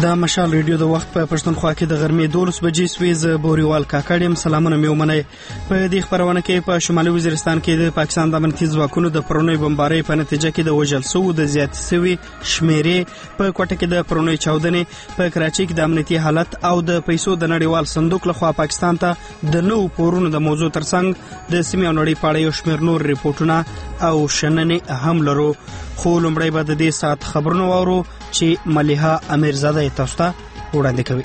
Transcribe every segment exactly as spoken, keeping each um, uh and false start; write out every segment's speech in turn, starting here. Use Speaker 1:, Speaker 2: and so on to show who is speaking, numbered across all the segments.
Speaker 1: د مشال ریډیو د وخت په پښتونخوا کې د غرمې دولس بجې سوي ز بوريوال کاکړم سلامونه مې ومنئ. په دې خبرونه کې په شمالي وزیرستان کې د پاکستان د امنیتي ځواکونو د پرونی بمبارۍ په نتیجه کې د وژل شوو د زیات سوي شمیرې، په کوټه کې د پرونی چاودنې، په کراچۍ کې د امنیتي حالت او د پیسو د نړیوال صندوق لخوا پاکستان ته د نوو پورونو د موضوع ترڅنګ د سیمې او نړۍ په اړه یو شمېر نور ریپورټونه او شننې هم لرو. خو لومړی به د دې ساعت خبرونه واورو چې ملیحه امیرزاده تاسو ته وړاندې کوي.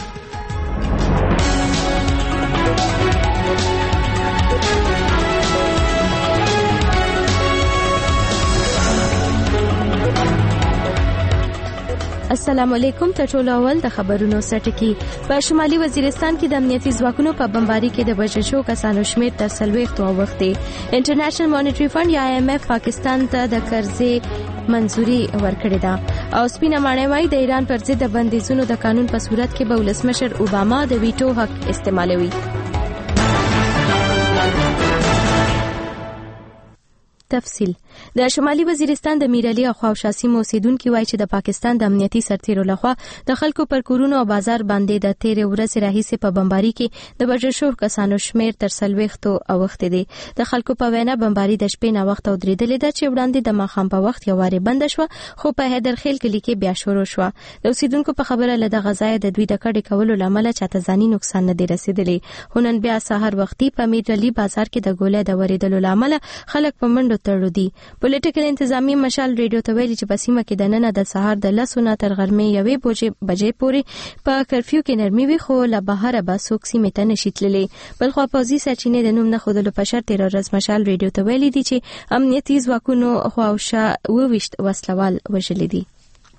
Speaker 2: السلام علیکم. ته ټول اول د خبرونو سرټکی. په شمالي وزیرستان کې د امنیتي ځواکونو په بمبارۍ کې د وژل شوو کسانو شمېر تر څلوېښتو اوښتی. انټرنیشنل مانیټري فنډ یا آی ایم ایف پاکستان ته د قرضې منځوري ورکړې ده او سپینه ماڼۍ وايي د ایران پر ضد د بندیزونو د قانون په صورت کې به ولسمشر اوباما د ویټو حق استعمالوي. تفصیل. د شمالي وزیرستان د میرعلي او خواوشا سیمو اوسیدونکو وایي چې د پاکستان د امنیتي سرتیرو لخوا د خلکو پر کورونو او بازار باندې د تیرې ورځې راهیسې په بمبارۍ کې د وژل شوو کسانو شمېر تر څلوېښتو اوښتی دی. د خلکو په وینا بمبارۍ د شپې ناوخته ودرېدلې ده چې وړاندې د ماښام په وخت یو وارې بنده شوه، خو په حیدرخیل کلي کې بیا شروع شوه. د اوسیدونکو په خبره له دغه ځایه د دوی د کډې کولو له امله چاته ځاني نقصان نه دی رسېدلی. خو نن بیا سهار وختي په میرعلي بازار کې د ګولۍ د ورېدلو له امله خلک په منډو تړلو دي. پولیټیکل انتظامی مشال ریډیو ته ویلي چې په سیمه کې د نن د سهار د لسو نه تر غرمې یوې بجې پورې په کرفیو کې نرمي وي، خو له بهره به څوک سیمې ته نشي تللی. بلخوا پوځي سرچینې د نوم نه ښودلو په شرط تېره ورځ مشال ریډیو ته ویلي دي چې امنیتي ځواکونو خواوشا اوه ویشت وسلوال وژلي دي.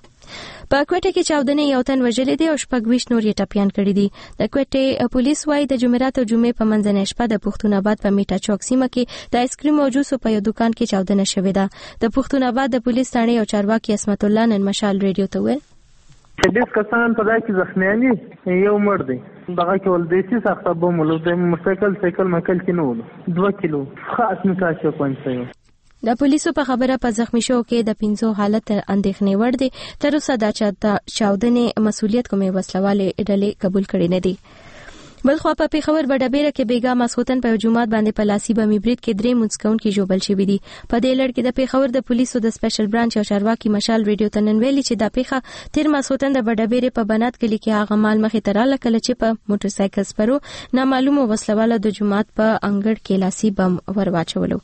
Speaker 2: په کوټه کې چاودنې یو تن وژلی دی او شپږ ویشت نور یې ټپیان کړي دي. د کوټې پولیس وايي د جمعرات او جمعې په منځنۍ شپه د پښتون آباد په میټا چوک سیمه کې د آیسکریم او جوسو په یو دکان کې چاودنه شوې ده. د پښتون آباد د پولیس ثانې او چارواکي اسمت الله نن مشال ریډیو ته ویل
Speaker 3: چې ډېر کسان په ځای کې زخمیان دي، یو مړ دی. دغه کې ولدیسي سخته بم ولو د موټرسایکل سایکل مکل کې نه ولو دوه کیلو خاص نکاشه کوي.
Speaker 2: د پولیسو په خبره په زخمی شو کې د پنځو حالت اندېښنې وړ دي. تر اوسه دا چاودنې مسؤلیت کومې وسلوالې ډلې قبول کړي نه دي. بلخوا په پیښور بډابیره کې بیګا ماسخوتن په جمعات باندې په لاسي بمي برید کې درې منځکونکي ژوبل شوي دي. په دې لړ کې د پیښور د پولیسو د سپیشل برانچ او چارواکي مشال ریډیو ته نن ویلي چې دا پیښه تیر ماسخوتن د بډابیره په بنات کلي کې هغه مال مخې ته راله کله چې په موټرسایکل سپرو نامعلومو وسلوالو د جمعات په انګړ کې لاسي بم ور واچولو.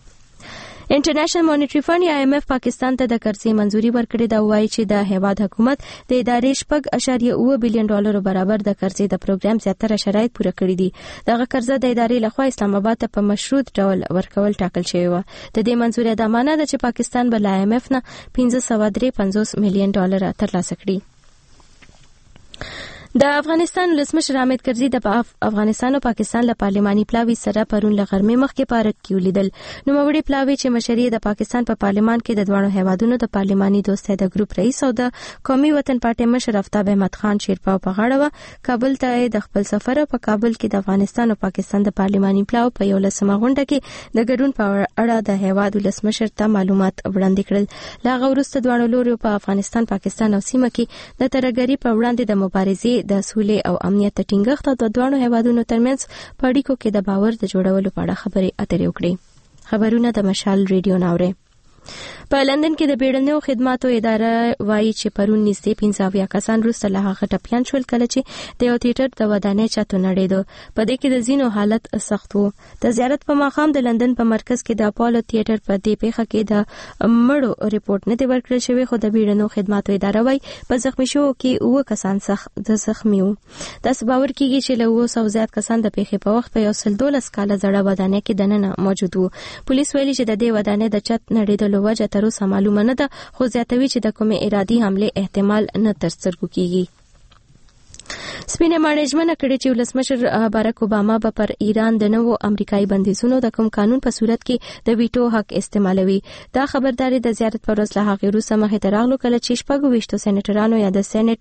Speaker 2: انټرنیشنل مانیټري فنډ یا آی ایم ایف پاکستان ته د قرضې منځوري ورکړې ده. وایي چې د هیواد حکومت د ادارې شپږ اشاریه اوه بلین ډالرو برابر د قرضې د پروګرام زیاتره شرایط پوره کړي دي. دغه قرضه د ادارې لخوا اسلام آباد ته په مشروط ډول ورکول ټاکل شوی و. د دې منځوري د معنی ده چې پاکستان به له آی ایم ایف نه پنځه سوه درې پنځوس میلیون ډالر ترلاسه کړي. د افغانستان ولسمشر حامد کرزي د افغانستان او پاکستان له پارلماني پلاوي سره پرون له غرمې مخکې په اړه کې ولیدل. نوموړي پلاوي چې مشري د پاکستان په پارلمان کې د دوه هیوادونو د پارلماني دوستۍ د ګروپ رئیس او د قومي وطن پارټي مشر افتاب احمد خان شیرپاو په غاړه و، کابل ته د خپل سفر په کابل کې د افغانستان او پاکستان د پارلماني پلاو په یو لسمه غونډه کې د ګډون په اړه د هیواد ولسمشر ته معلومات وړاندې کړل. لا غوړسته دوه لوري په افغانستان، پاکستان او سیمه کې د ترهګرۍ په وړاندې د مبارزې د سولې او امنیت ټینګښت او د دوه هیوادونو ترمنځ په اړیکو کې د باور د جوړولو په اړه خبرې اترې وکړي. خبرونه د مشال ریډیو ناوړي. په لندن کې د بیړنیو خدماتو اداره وایي چې پرون نږدې پنځه اویا کسان وروسته له هغه ټپیان شول کله چې د یو تیټر د ودانۍ چت ونړېده. په دې کې د ځینو حالت سخت و. د زیارت په ماښام د لندن په مرکز کې د اپولو تیټر په دې پیښه کې د مړو ریپورت نه دی ورکړل شوی، خو د بیړنیو خدماتو اداره وایي په زخمی شوو کې اووه کسان سخت زخمی وو. داسې باور کېږي چې له اووه سوو زیات کسان د پیښې په وخت په یو سل دولس کاله زړه ودانۍ کې دننه موجود وو. پولیس ویلي چې د دې ودانۍ د چت نړېدلو وجه تر اوسه معلومه نه ده، خو زیاتوي چې د کومې ارادي حملې احتمال نه تر سترګو کېږي. سپینه ماڼۍ ژمنه کړې چې ولسمشر باراک اوباما به پر ایران د نوو امریکایي بندیزونو د کوم قانون په صورت کې د ویټو حق استعمالوي. دا خبرداري د زیارت پر ورځ له هغې وروسته مخې ته راغلو کله چې شپږ ویشتو سېنیټرانو یا د سېنیټ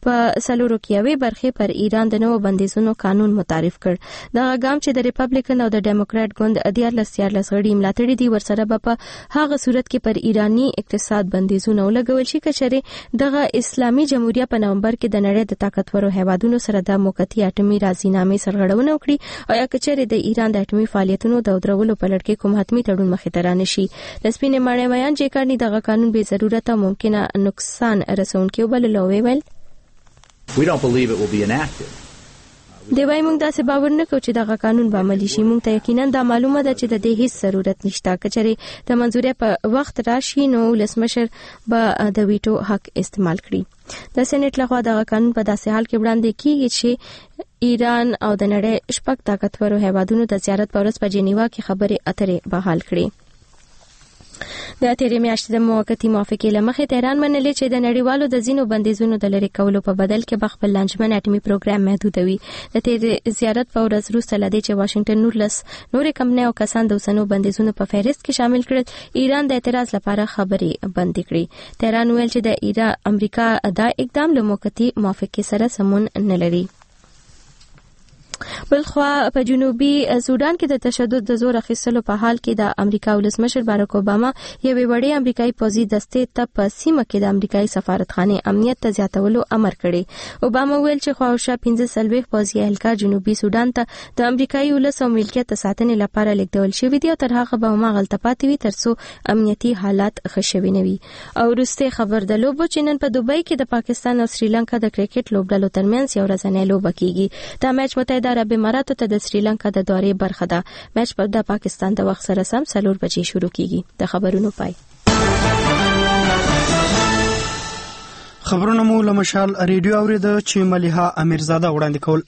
Speaker 2: په سلورو کې یوې برخې پر ایران د نوو بندیزونو قانون متعارف کړ. دا غام چې د ریپبلیکن او د ډیموکرات ګوند دیارلس دیارلس غړي ملاتړي دي ورسره به په هغه صورت کې پر ایرانی اقتصاد بندیزونه ولګول شي چې دغه اسلامي جمهوریت په نومبر کې د نړۍ د طاقتورو هیوادونو سره د موقتی اټومي راضینامې سرغړونه وکړي او یا کچېرې د ایران د اټومي فعالیتونو د درولو په لړ کې کوم حتمي تړون مخې ته رانشي. د سپینې ماڼۍ میان جیکارني دغه قانون به ضرورت او ممکنه نقصان رسونکي وبللو ویل.
Speaker 4: We don't believe it will be enacted.
Speaker 2: دی وايي موږ داسې باور نه کوو چې دغه قانون به عملي شي. موږ ته یقینا دا معلومه ده چې د دې هیڅ ضرورت نشته. کچېرې د منځوري په وخت راشي نو ولسمشر به د ویټو حق استعمال کړي. د سېنات لخوا دغه قانون په داسې حال کې وړاندې کیږي چې ایران او د نړۍ شپږ طاقتورو هیوادونو د زیارت په ورځ په جنیوا کې خبرې اترې بحال کړي. د تیرې میاشتې د موقتی موافقې لمخې تهران منلې چې د نړیوالو د زینو بندیزونو د لری کولو په بدل کې به خپل لنجمن اټومي پروګرام محدودوي. د تیرې زیارت په ورځ وروسته لدې چې واشنگټن نورلس نورې کمپنۍ او کسان د اوسنو بندیزونو په فهرست کې شامل کړل، ایران د اعتراض لپاره خبرې بند کړې. تهران ویل چې د ایران امریکا دا اقدام له موقتی موافقې سره سمون نه لري. بلخوا په جنوبي سودان کې د تشدد د زور اخیستلو په حال کې د امریکا ولسمشر باراک اوباما یوې وړې امریکایي پوځي دستې ته په سیمه کې د امریکایي سفارتخانه امنیت ته زیاتولو امر کړی. اوباما ویل چې خواوشا پنځه سلويخ پوځي اهلکار جنوبي سودان ته د امریکایي ولس او ملکیت ساتنې لپاره لیږدول شوی دی او تر هغه به ما غلطه پاتې وي ترڅو امنیتي حالات ښه شوي نه وي. او وروسته خبر د لوبو چې نن په دوبۍ کې د پاکستان او سریلانکا د کرکټ لوبډلو ترمنځ یو ورځنۍ لوبه کیږي. دا میچ متحده عرب اماراتو ته د سریلانکا د دورې برخه ده. میچ په د پاکستان د وخت سره سم څلور بجې شروع کیږي. د خبرونو پای.
Speaker 1: خبرونه مو له مشال ریډیو اوریده چې مليحه امیرزاده وړاندې کول.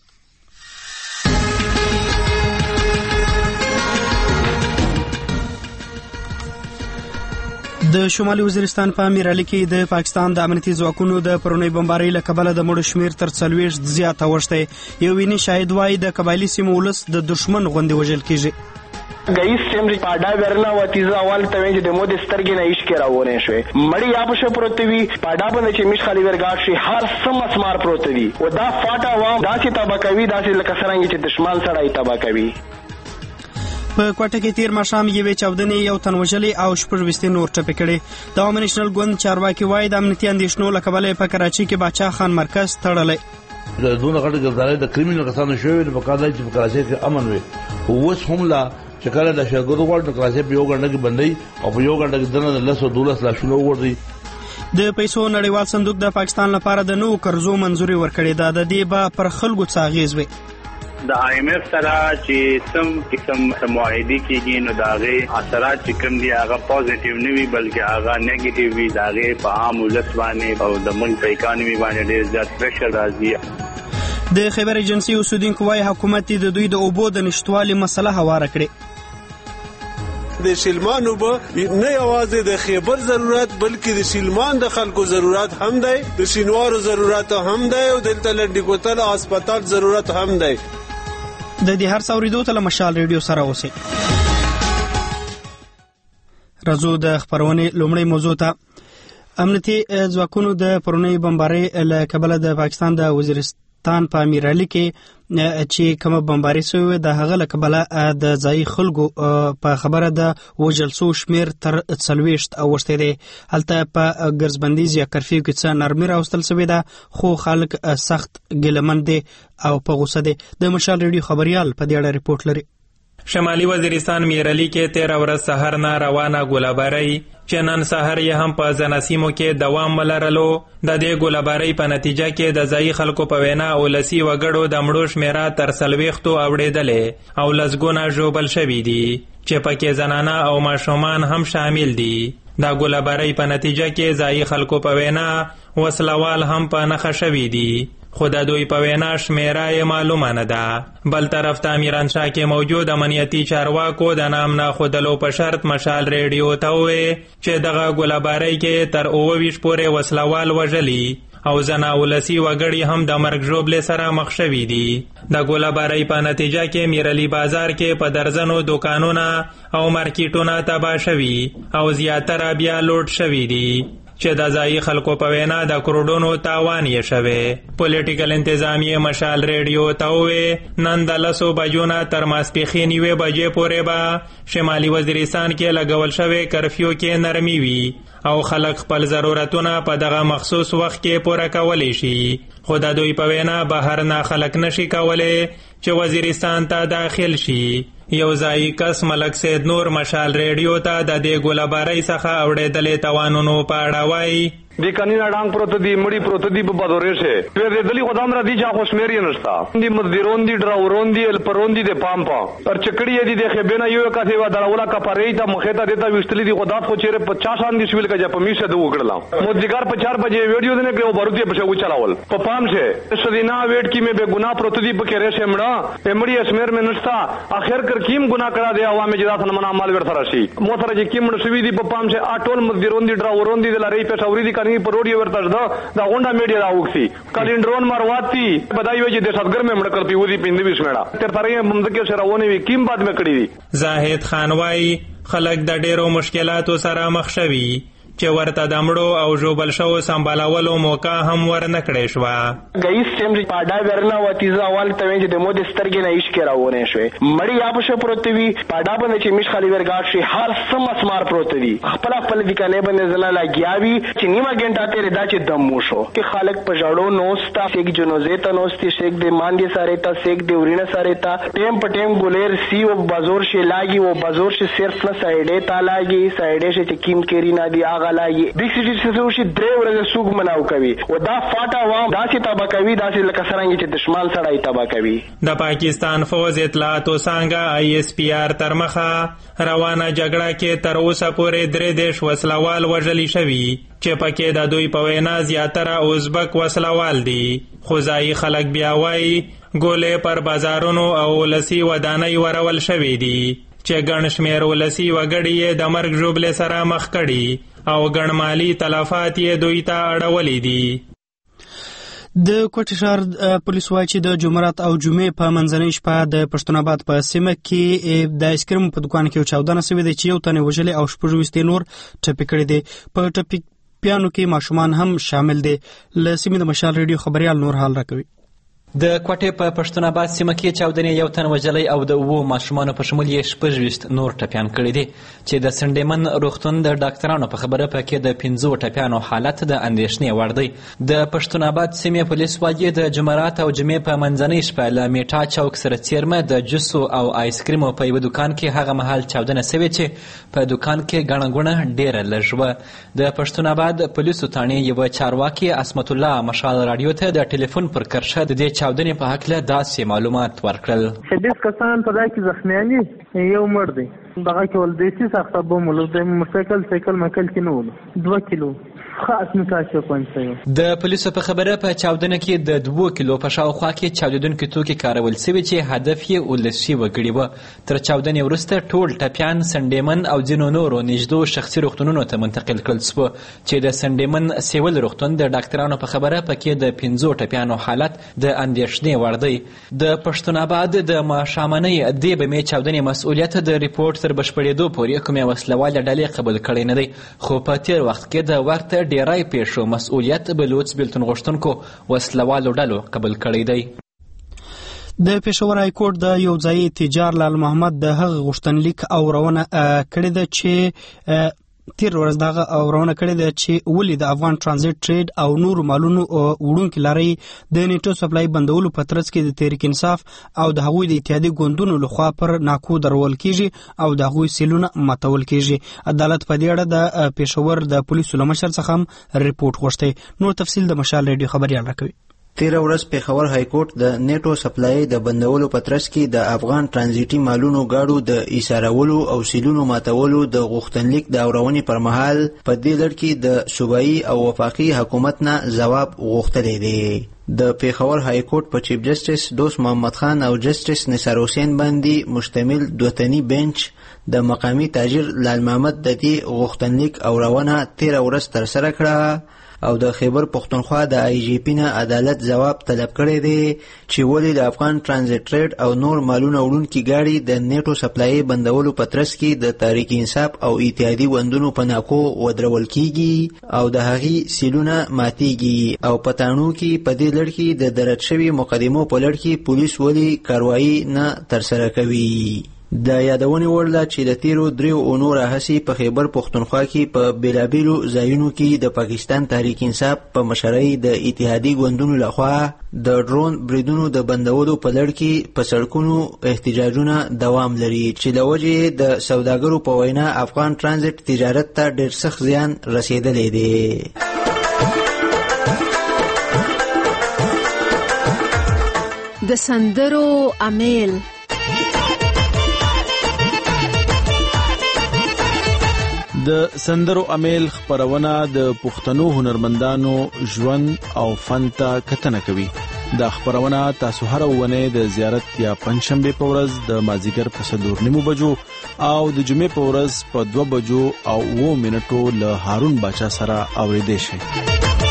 Speaker 1: د شمالي وزیرستان په میرالي کې د پاکستان د امنیتي ځواکونو د پرونی بمبارۍ له کبله د مړو شمیر تر څلوېښت زیات اوښتی. یو ویني شاهد وایي د قبایلي سیمو ولس د دشمن غوندې وژل کیږي.
Speaker 5: گئی سیمری پاډا ورنا و تیزا اول ته چې د مود سترګې نه عشق راوونه شوی مړی یا په پروتوي پاډا باندې چې مش خالي ورګاټ شي هر سم اسمار پروتوي او دا فاټا و داسې تباکوي داسې لکه سرنګ چې دشمن سره تباکوي.
Speaker 1: په کوټه کې تیر ماښام یوې چاودنې یو تن وژلي او شپږ ویشت نور ټپي کړي. د عوامي نېشنل ګوند چارواکي وایي د امنیتي اندېښنو له کبله په کراچۍ کې باچا خان مرکز تړلی.
Speaker 6: د دونه غټه ګردارۍ د کریمینل کسانو شوی د پکاره چې په کراچۍ کې امن وي. اوس هم لا چې کله د شګورو غوړ د کراچۍ په یو غنډه کې بندي او په یو غنډه کې دنه د لسو دولس لاشونو وردی.
Speaker 1: د پیسو نړیوال صندوق د پاکستان لپاره د نوو قرضو منځوري ورکړې ده. د دې به پر خلکو څه اغیز وي.
Speaker 7: د آی ایم ایف سره چې سم قسم معاهده کیږي نو داغه اثرات چې کوم دي هغه پوزټیو نه وي بلکې هغه نیگیټیو وي. داغه په عام ولس باندې او د ملک په اکانومي باندې ډېر زیات پریشر راځي.
Speaker 1: د خیبر ایجنسی اوسیدونکو وايي حکومت د دوی د اوبو د نشټوالي مسله هواره کړې.
Speaker 8: د شلمان اوبه نه یوازې د خیبر ضرورت بلکې د شلمان د خلکو ضرورت هم دی، د شینوارو ضرورت هم دی او د تلنډي کوتل هسپتال ضرورت هم دی.
Speaker 1: د دې هر څوریدو ته مشال ریډیو سره اوسئ. راځو د خبرونې لومړی موضوع ته. امنیتي ځواکونو د پرونی بمبارۍ له کبله د پاکستان د وزیرستان په میرالي کې چې کومه بمباري شوې د هغه له کبله د ځای خلکو په خبره د وژل شو شمیر تر څلوېښت اوښتی دی. هلته په ګرځبندیز یا کرفیو کې څه نرمي راوستل شوې ده خو خلک سخت ګیلمن دي او په غوسه دي. د مشال ریډیو خبريال په دې اړه ریپورت لري.
Speaker 9: شمالي وزیرستان میرالي کې تیره ورځ سحر نه روانه ګولابارۍ چې نن سحر یې هم په ځناسیمو کې دوام ولرلو. د دې ګولابارۍ په نتیجه کې د ځایي خلکو په وینا ولسي وګړو د مړو شمیره تر څلوېښتو اوړېدلې او لسګونه ژوبل شوي دي چې پکې زنانه او ماشومان هم شامل دي. دا ګولابارۍ په نتیجه کې ځایي خلکو په وینا وسلوال هم په نښه شوي دي خو د دوی په وینا شمیره یې معلومه نه ده. بل طرف ته میرانشاه کې موجود امنیتي چارواکو د نام نه ښودلو په شرط مشال ریډیو ته وویل چې دغه ګولابارۍ کې تر اووه ویشت پورې وسلوال وژلي او ځنه ولسي وګړي هم د مرګ ژوبلې سره مخ شوي دي. د ګولابارۍ په نتیجه کې میرالي بازار کې په درزنو دوکانونه او مارکیټونه تباه شوي او زیاتره بیا لوټ شوي دي. چې د ځایي خلکو په وینا د کروڑونو تاوان یې شوی. پولیټیکل انتظامیه مشال ریډیو ته وویل نن د لسو بجو نه تر ماسپښین یوې بجې پورې به شمالي وزیرستان کې لګول شوی کرفیو کې نرمي وي او خلک خپل ضرورتونه په دغه مخصوص وخت کې پوره کولی شي. خو د دوی په وینا بهر نه خلک نشي کولی چې وزیرستان ته داخل شي. یو ځایي کس ملک سید نور مشال ریډیو ته د دې ګولهبارۍ څخه اورېدلې تاوانونو په اړه وایي
Speaker 10: دی کنینا ډانګ پروت دی مړی پروت دی په بدورې شه پیر دې دلی خدام را دی چا خو شمیرې نشتا دی مزدورون دی ډراورون دی الپرون دی د پامپا پر چکړی دی د خبینه یو کا سی و درولا کا پرې ته مخه ته دیتا وشتلی دی خدا خو چیرې پچاس ان دی شویل کا جا پمیشه دو وګړلا مودګار په چار بجې ویډیو دنه کې بارودی په شو چلاول په پام شه سدینا ویټ کی میں بے گناہ پروت دی په کېره شه مړه امړی اسمیر میں نشتا اخر کر کیم گناہ کرا دی عوام جدا سن منا مال ور سره شي مو سره چې کیم مړ شوی دی په پام شه اټول مزدورون دی ډراورون دی د لری په شوري دی کني په روډي ورته دا دا غونډه میډیا راوخسي کالندرون مارواتی بدای وی چې د صدګر مې مړ کړ پیودي پیندې وسمړه تر پرې ممزکه سره ونی کیم بعد مې کړی دی.
Speaker 9: زاهد خان وايي خلک د ډیرو مشکلاتو سره مخ شوي چې ورته د مړو او ژوبل شوو سمبالولو موقع هم ورنه کړې شوه.
Speaker 5: گئی سیم پاډا ورنا وتیزا اول ته چې د مود سترګې نه ایشکې راوونه شوې مړی یا په پروت وی پاډا باندې چې مش خالی ورګاټ شي هر سم اسمار پروت دی خپل خپل د کانه باندې زلا لاګیاوی چې نیمه ګنټه تیرې دا چې دم مو شو کې خالق په جوړو نوستا سیک جنوزه ته نوستي شیک د ماندې ساره ته سیک د ورینه ساره ته ټیم په ټیم ګولیر سی او بازور شي لاګي او بازور شي صرف نه سایډه تا لاګي سایډه شي چې کیم کېری نه دی غلاږي بیگ سیټی څه شي درې ورځې سوق مناو کوي او دا فاټا وام داسې تبا کوي داسې لکه څنګه چې دشمن سره تبا کوي.
Speaker 9: د پاکستان فوج اطلاعات څنګه آی اس پی آر تر مخه روانه جګړه کې تر اوسه پورې درې دیش وسلوال وژلي شوي چې پکې د دوی په وینا زیاتره ازبک وسلوال دي. خو ځایي خلک بیا وایي ګولې پر بازارونو او ولسي ودانۍ ورول شوي دي چې ګڼ شمېر ولسي وګړي یې د مرګ ژوبلې سره مخ کړي او ګڼ مالي تلفات یې دوی ته اړولي دي.
Speaker 1: د کوټې ښار پولیس وایي چې د جمعرات او جمعې په منځنۍ شپه د پښتون آباد په سیمه کې د آیسکریم په دکان کې چاودنه شوې ده چې یو تن وژلې او شپږ ویشت نور ټپي کړي دي. په ټپي پیانو کې ماشومان هم شامل دي. له سیمې د مشال ریډیو خبريال نور حال راکوي.
Speaker 11: د کوټې په پښتون آباد سیمه کې چاودنې یو تن وژلی او د اوو ماشومانو په شمول یې شپږ ویشت نور ټپیان کړي دي چې د سنډیمن روغتون د ډاکټرانو په خبره په کې د پنځو ټپیانو حالت د اندېښنې وړ دی. د پښتون آباد سیمې پولیس وایي د جمعرات او جمعې په منځنۍ شپه له میټا چوک سره څیرمه د جوسو او آیسکریمو په یوه دوکان کې هغه مهال چاودنه سوې چې په دوکان کې ګڼه ګوڼه ډېره لږ وه. د پښتون آباد پولیسو تاڼې یوه چارواکي عصمت الله مشال راډیو ته د ټلیفون پر کرښه د دې چاودنې په هکله داسې معلومات ورکړل.
Speaker 3: شدید کسان په ځای کې زخمیان دي یو مړ دی دغه کې ول دیسي سخته بم ول د موټرسایکل سایکل مکل کې نه ول دوه کیلو خاص نکاشه پنځه.
Speaker 11: د پولیسو په خبره په چاودنه کې د دوه کیلو په شاوخوا کې چاودیدونکي توکي کارول سوي چې هدف یې ولسي وګړي وه. تر چاودنې وروسته ټول ټپیان سنډیمن او ځینو نورو نږدو شخصي روغتونونو ته منتقل کړل سوه چې د سنډیمن سیول روغتون د ډاکټرانو په خبره په کې د پنځو ټپیانو حالت د اندېښنې وړ دی. د پښتون آباد د ماښامنۍ دې بمې چاودنې مسؤلیت د ریپورټ تر بشپړېدو پورې کومې وسلوالې ډلې قبول کړی نه دی. خو په تېر وخت کې د ورته ډیری پیښو مسؤلیت بلوڅ بیلتون غوښتونکو وسلوالو ډلو قبول کړی دی.
Speaker 1: د پېښور های کورټ د یو ځایي تجار لال محمد د هغه غوښتنلیک اورونه کړې ده چې تیر ورځ دغه اورونه کړې ده چې ولې د افغان ترانزیت ټریډ او نور مالونو وړونکي لارۍ د نیټو سپلای بندولو په ترڅ کې د تحریک انصاف او د هغوی د اتحادي ګوندونو لخوا پر ناکو درول کیږي او د هغوی سیلونه ماتول کیږي. عدالت په دې اړه د پېښور د پولیسو له مشر څخه هم ریپورټ غوښتی. نور تفصیل د مشال ریډیو خبريال راکوي.
Speaker 12: تیره ورځ پېښور های کورټ د نیټو سپلای د بندولو په ترڅ کې د افغان ترانزیتي مالونو گاډو د ایسارولو او سیلونو ماتولو د غوښتنلیک د اورونې پر مهال په دې لړ کې د صوبایي او وفاقي حکومت نه ځواب غوښتلی دی. د پېښور های کورټ په چیف جسټس دوست محمد خان او جسټس نثار حسین باندې مشتمل دوتنی بنچ د مقامی تاجر لال محمد د دې غوښتنلیک اورونه تیره ورځ ترسره کړه او د خیبر پختونخوا د آی جی پی نه عدالت جواب طلب کړی دی چې ولې د افغان ترانزیت ریټ او نور مالونه وړونکي ګاډي د نیټو سپلای بندولو په ترڅ کې د تحریک انصاف او اتحادي وندونو په ناکو ودرول کیږي او د هغې سیلونه ماتیږي او په تاڼو کې په دې لړ کې د درج شوي مقدمو په لړ کې پولیس ولې کاروایي نه ترسره کوي. د یادونې وړ ده چې د تیرو دریو اونو راهیسې په خیبر پختونخوا کې په بیلابیلو ځایونو کې د پاکستان تحریک انصاف په مشرۍ د اتحادي ګوندونو لخوا د ډرون بریدونو د بندولو په لړ کې په سړکونو احتجاجونه دوام لري چې له وجې د سوداګرو په وینا افغان ترانزیت تجارت ته ډېر سخت زیان رسېدلی دی.
Speaker 13: د سندرو امیل
Speaker 14: د سندرو امیل خپرونه د پښتنو هنرمندانو ژوند او فن ته کتنه کوي. دا خپرونه تاسو هر ونې د زیارت یا پنځشنبه په ورځ د مازیګر په څلور نیمو بجو او د جمعې په ورځ په دوه بجو او اوه منټو له هارون باچا سره اوریدئ شئ.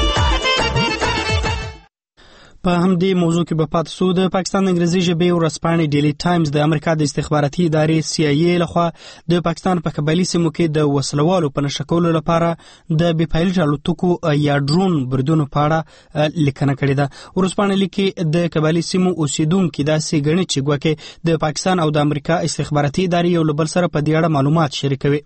Speaker 1: په همدې موضوع کې به پاتې شو. د پاکستان انګریزي ژبې ورځپاڼې ډیلی ټایمز د امریکا د استخباراتي ادارې سی آی ای لخوا د پاکستان په قبایلي سیمو کې د وسلوالو په نښه کولو لپاره د بې پایلټ الوتکو یا ډرون بریدونو په اړه لیکنه کړې ده. ورځپاڼه لیکي د قبایلي سیمو اوسیدونکي داسې ګڼي چې ګواکې د پاکستان او د امریکا استخباراتي ادارې یو له بل سره په دې اړه معلومات شریکوي.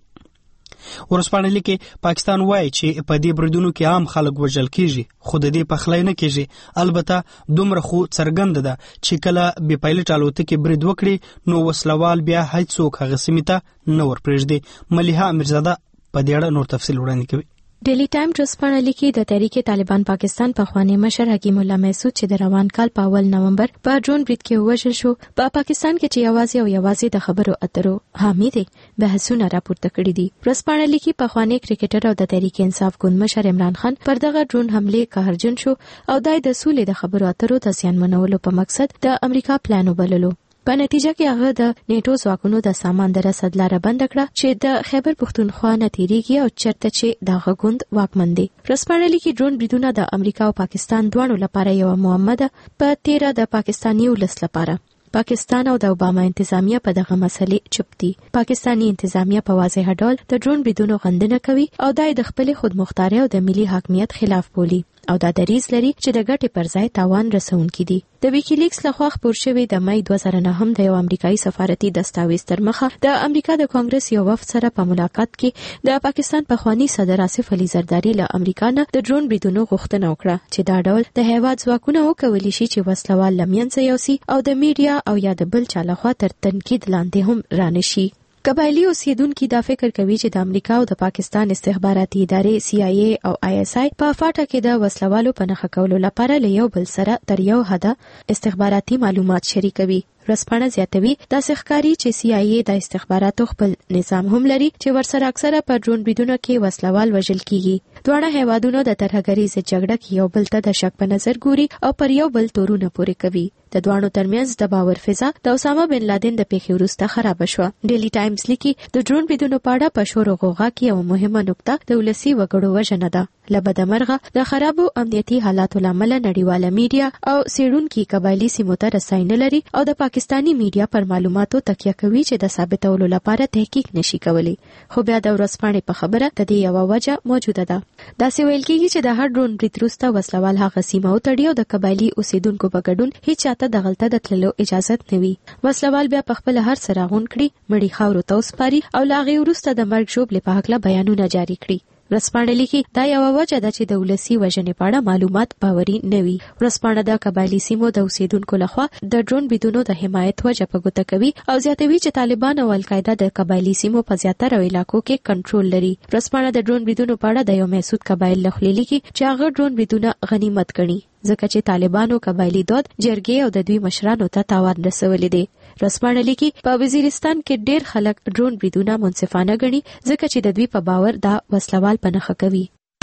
Speaker 1: ورځپاڼه لیکي پاکستان وایي چې په دې بریدونو کې عام خلک وژل کیږي خو د دې پخلی نه کیږي. البته دومره خو څرګنده ده چې کله بې پایلټ الوتکې برید وکړي نو وسلوال بیا هیڅوک هغه سیمې ته نه ورپرېږدي. ملیحه امیرزاده په دې اړه نور تفصیل وړاندې کوي.
Speaker 2: ډیلی ټایم ورځپاڼه لیکي د تحریک طالبان پاکستان پخوانی مشر حکیم الله محسود چې د روان کال په اول نومبر په ډرون برید کې وژل شو په پاکستان کې چې یوازې او یوازې د خبرو اترو حامی دی بحثونه راپورته کړي دي. ورځپاڼه لیکي پخوانی کرکټر او د تحریک انصاف ګوند مشر عمران خان پر دغه ډرون حمله قهرجن شو او دای د سولې د خبرو اترو د زیانمنولو په مقصد د امریکا پلان وبللو. په نتیجه کې هغه د نیټو ځواکونو د سامان د رسد لاره بند کړه چې د خیبر پختونخوا نه تیریږي او چرته چې دغه ګوند واکمن دی. ورځپاڼه لیکي ډرون بریدونه د امریکا او پاکستان دواړو لپاره یو معما ده. په تیره د پاکستاني ولس لپاره پاکستان او د اوباما انتظامیه په دغه مسلې چوپ دي. پاکستانی انتظامیه په واضح ډول د ډرون بریدونو غندنه کوي او دای د خپل خودمختاري او د ملي حاکمیت خلاف بولي او دا دریز لري چې د ګټې پر ځای تاوان رسونکي دي. د ویکیلیکس لخوا خپور شوی د مای دوه زره نه هم د یو امریکایي سفارتي دستاویز تر مخه د امریکا د کانګرس یو وفد سره په ملاقات کې د پاکستان پخوانی صدر آصف علي زرداری له امریکا نه د ډرون بریدونو غوښتنه وکړه چې دا ډول د هیواد ځواکونه وکولی شي چې وسلوال لمینځه یوسي او د میډیا او یا د بل چا لخوا تر تنقید لاندې هم رانشي. قبایلی اوسیدونکي دا فکر کوي چې د امریکا او د پاکستان استخباراتي ادارې سی آی ای او آی اس آی په فاټا کې د وسلوالو په نښه کولو لپاره له یو بل سره تر یو حده استخباراتي معلومات شریکوي. ورځپاڼه زیاتوي داسې ښکاري چې سی آی ای د استخباراتو خپل نظام هم لري چې ورسره اکثره په ډرون بریدونو کې وسلوال وژل کیږي. دواړه هیوادونو د ترهګریزې جګړه کې یو بل ته د شک په نظر ګوري او پر یو بل تورونه پورې کوي. د دوانو ترمنځ د باور فضا د اسامه بن لادن د پیښې وروسته خراب شوه. ډیلی ټایمز لیکي د ډرون بریدونو په اړه په شور او غوغا کې یو مهمه نقطه د ولسي وګړو وژنه ده. له بدمرغه د خرابو امنیتي حالاتو لامل نړیواله میډیا او څېړونکي قبایلي سیمو ته رسای نه لري او د پاکستانی میډیا پر معلوماتو تکیه کوي چې د ثابتولو لپاره تحقیق نشي کولی. خو بیا د ورځپاڼې په خبره د دې یوه وجه موجوده ده. داسې ویل کېږي چې د هر ډرون برید وروسته وسلوال هغه سیمه وتړي او د قبایلي اوسیدونکو په ګډون هیڅ چاته د غلطه د تللو اجازت نه وي. وسلوال بیا په خپل هر څه راغونډ کړي مړي خاورو ته وسپاري او له هغې وروسته د مرګ ژوبلې په هکله بیانونه جاري کړي. ورځپاڼه لیکي دا یوه وجه ده چې د ولسي وژنې په اړه معلومات باوري نه وي. ورځپاڼه د قبایلي سیمو د اوسیدونکو لخوا د ډرون بریدونو د حمایت وجه په ګوته کوي او زیاتوي چې طالبان او القاعده د قبایلي سیمو په زیاتره علاقو کې کنټرول لري. ورځپاڼه د ډرون بریدونو په اړه د یو محسود قبایل له خولې لیکي چې هغه ډرون بریدونه غنیمت ګڼي ځکه چې طالبانو قبایلي دود جرګې او د دوی مشرانو ته تاوان رسولی دی. ورځپاڼه لیکي په وزیرستان کې ډېر خلک ډرون بریدونه منصفانه ګڼي ځکه چې د دوی په باور دا وسلوال په نښه کوي.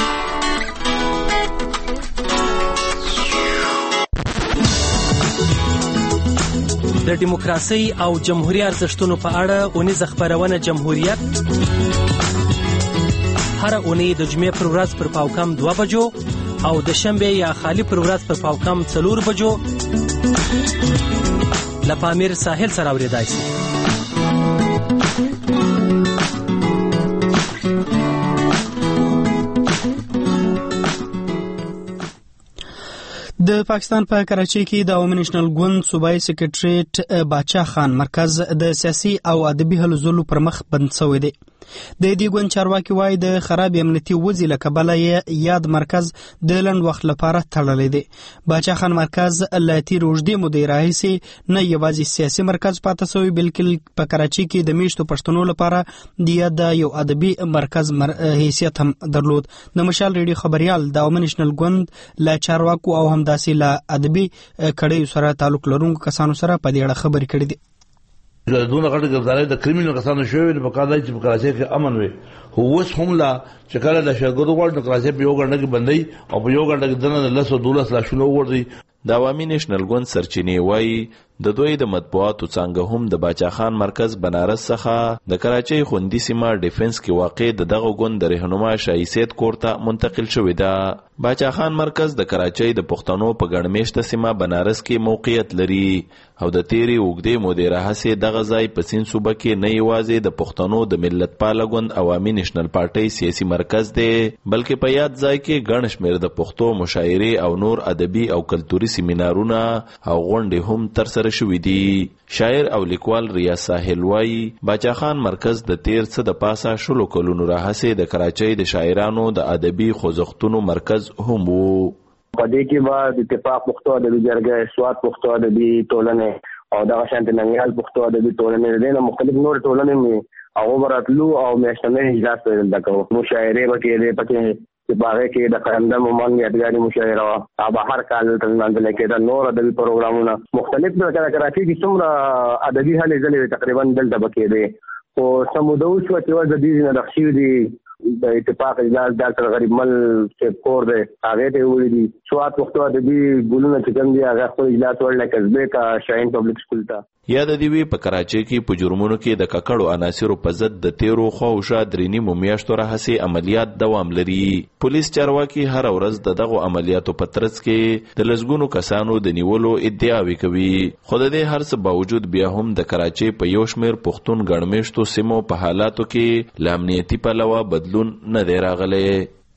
Speaker 15: د دیموکراسۍ او جمهوریت ارزښتونو په اړه اونیزه خپرونه جمهوریت هر اونۍ د جمعې پر ورځ پر پاوکم دوه بجو او د شنبه یا خالی پر ورځ پر پاوکم څلور بجو لپامیر ساحل سره اوریدای شي.
Speaker 1: د پاکستان په کراچۍ کې د عوامي نېشنل ګوند صوبایي سکرټریټ باچا خان مرکز د سیاسي او ادبي هلو ځلو پر مخ بند شوی دی. د دې ګوند چارواکي وایي د خراب امنیتي وضع له کبله یاد مرکز د لنډ وخت لپاره تړلی دی. باچا خان مرکز له تېرې اوږدې مودې راهیسې نه یوازې سیاسي مرکز پاتې شوی بلکې په کراچۍ کې د میشتو پښتنو لپاره د یاد یو ادبي مرکز مر... حیثیت هم درلود. د مشال ریډیو خبریال د عوامي نېشنل ګوند له چارواکو او همداسې له ادبي کړیو سره تعلق لرونکو کسانو سره په دې اړه خبرې کړې دي.
Speaker 6: دونه غټه ګرځاري د کریمینل کسانو شوی په کاله چې په کراچۍ کې امن وي هو اوس هم لا چې کله د شګردو وړ د کراچۍ په یو غنډه کې بندي او په یو غنډه کې دنه لس او دولس لا شنو ورځي.
Speaker 16: د عوامي نېشنل ګوند سرچینې وایي د دوی د مطبوعاتو څنګه هم د باچا خان مرکز بنارس څخه د کراچۍ خوندي سیمه ډیفنس کې واقع د دغه ګوند د رهنما شاهي سید کور ته منتقل شوې ده. باچا خان مرکز د کراچۍ د پښتنو په ګڼمېشته سیمه بنارس کې موقعیت لري او د تیرې اوږدې مودې راهیسې دغه ځای په سیند صوبه کې نه یوازې د پښتنو د ملت پاله ګوند عوامي نېشنل پارټۍ سیاسي مرکز دی بلکې په یاد ځای کې ګڼ شمېر د پښتو مشاعرې او نور ادبي او کلتوري سیمینارونه او غونډې هم ترسره شوي دي. شاعر او لیکوال ریاض ساحل وایي باچا خان مرکز د تیر څه د پاسه شلو کلونو راهیسې د کراچۍ د شاعرانو د ادبي خوځښتونو مرکز هم وو.
Speaker 17: په دې کې به د اتفاق پښتو ادبي جرګه، سوات پښتو ادبي ټولنې او دغه شانتي ننګیال پښتو ادبي ټولنې د مختلف نور ټولنې مې هغه براتلو او میاشتنۍ اجلاس پیل دکو مشاعرې وکړې دې پکې چې باغې کې د قلندر مومن یادګاري مشاعره او هر کال ترمنځ کې د نور ادبي پروګرامونه مختلف د کراچۍ کې څومره ادبي هلې ځلې تقریبا دلته پکې دي او سمودو شو چې د دې نه رخصي دي د اتفاق اجلاس ډاکټر غریب مل چې کور دی هغه ته ویل دي سوات پښتو ادبي ګلونه چې کوم دي هغه خپل اجلاس ورل کسبه کا شاهین پبلک سکول ته
Speaker 16: یاد دی وی په کراچۍ کې په جرمونو کې د ککړو عناصرو په ضد د تیرو خواوشا درینی میاشتو راهسي عملیات دوام لري. پولیس چارواکي هر ورځ د دغه عملیاتو په ترڅ کې د لږګونو کسانو د نیولو ادعاوي کوي. خو د دې هر څه باوجود بیا هم د کراچۍ په یو شمېر پښتون ګڼمېشتو سیمو په حالاتو کې ل امنیتي پلوه بدلون نه دی راغلی.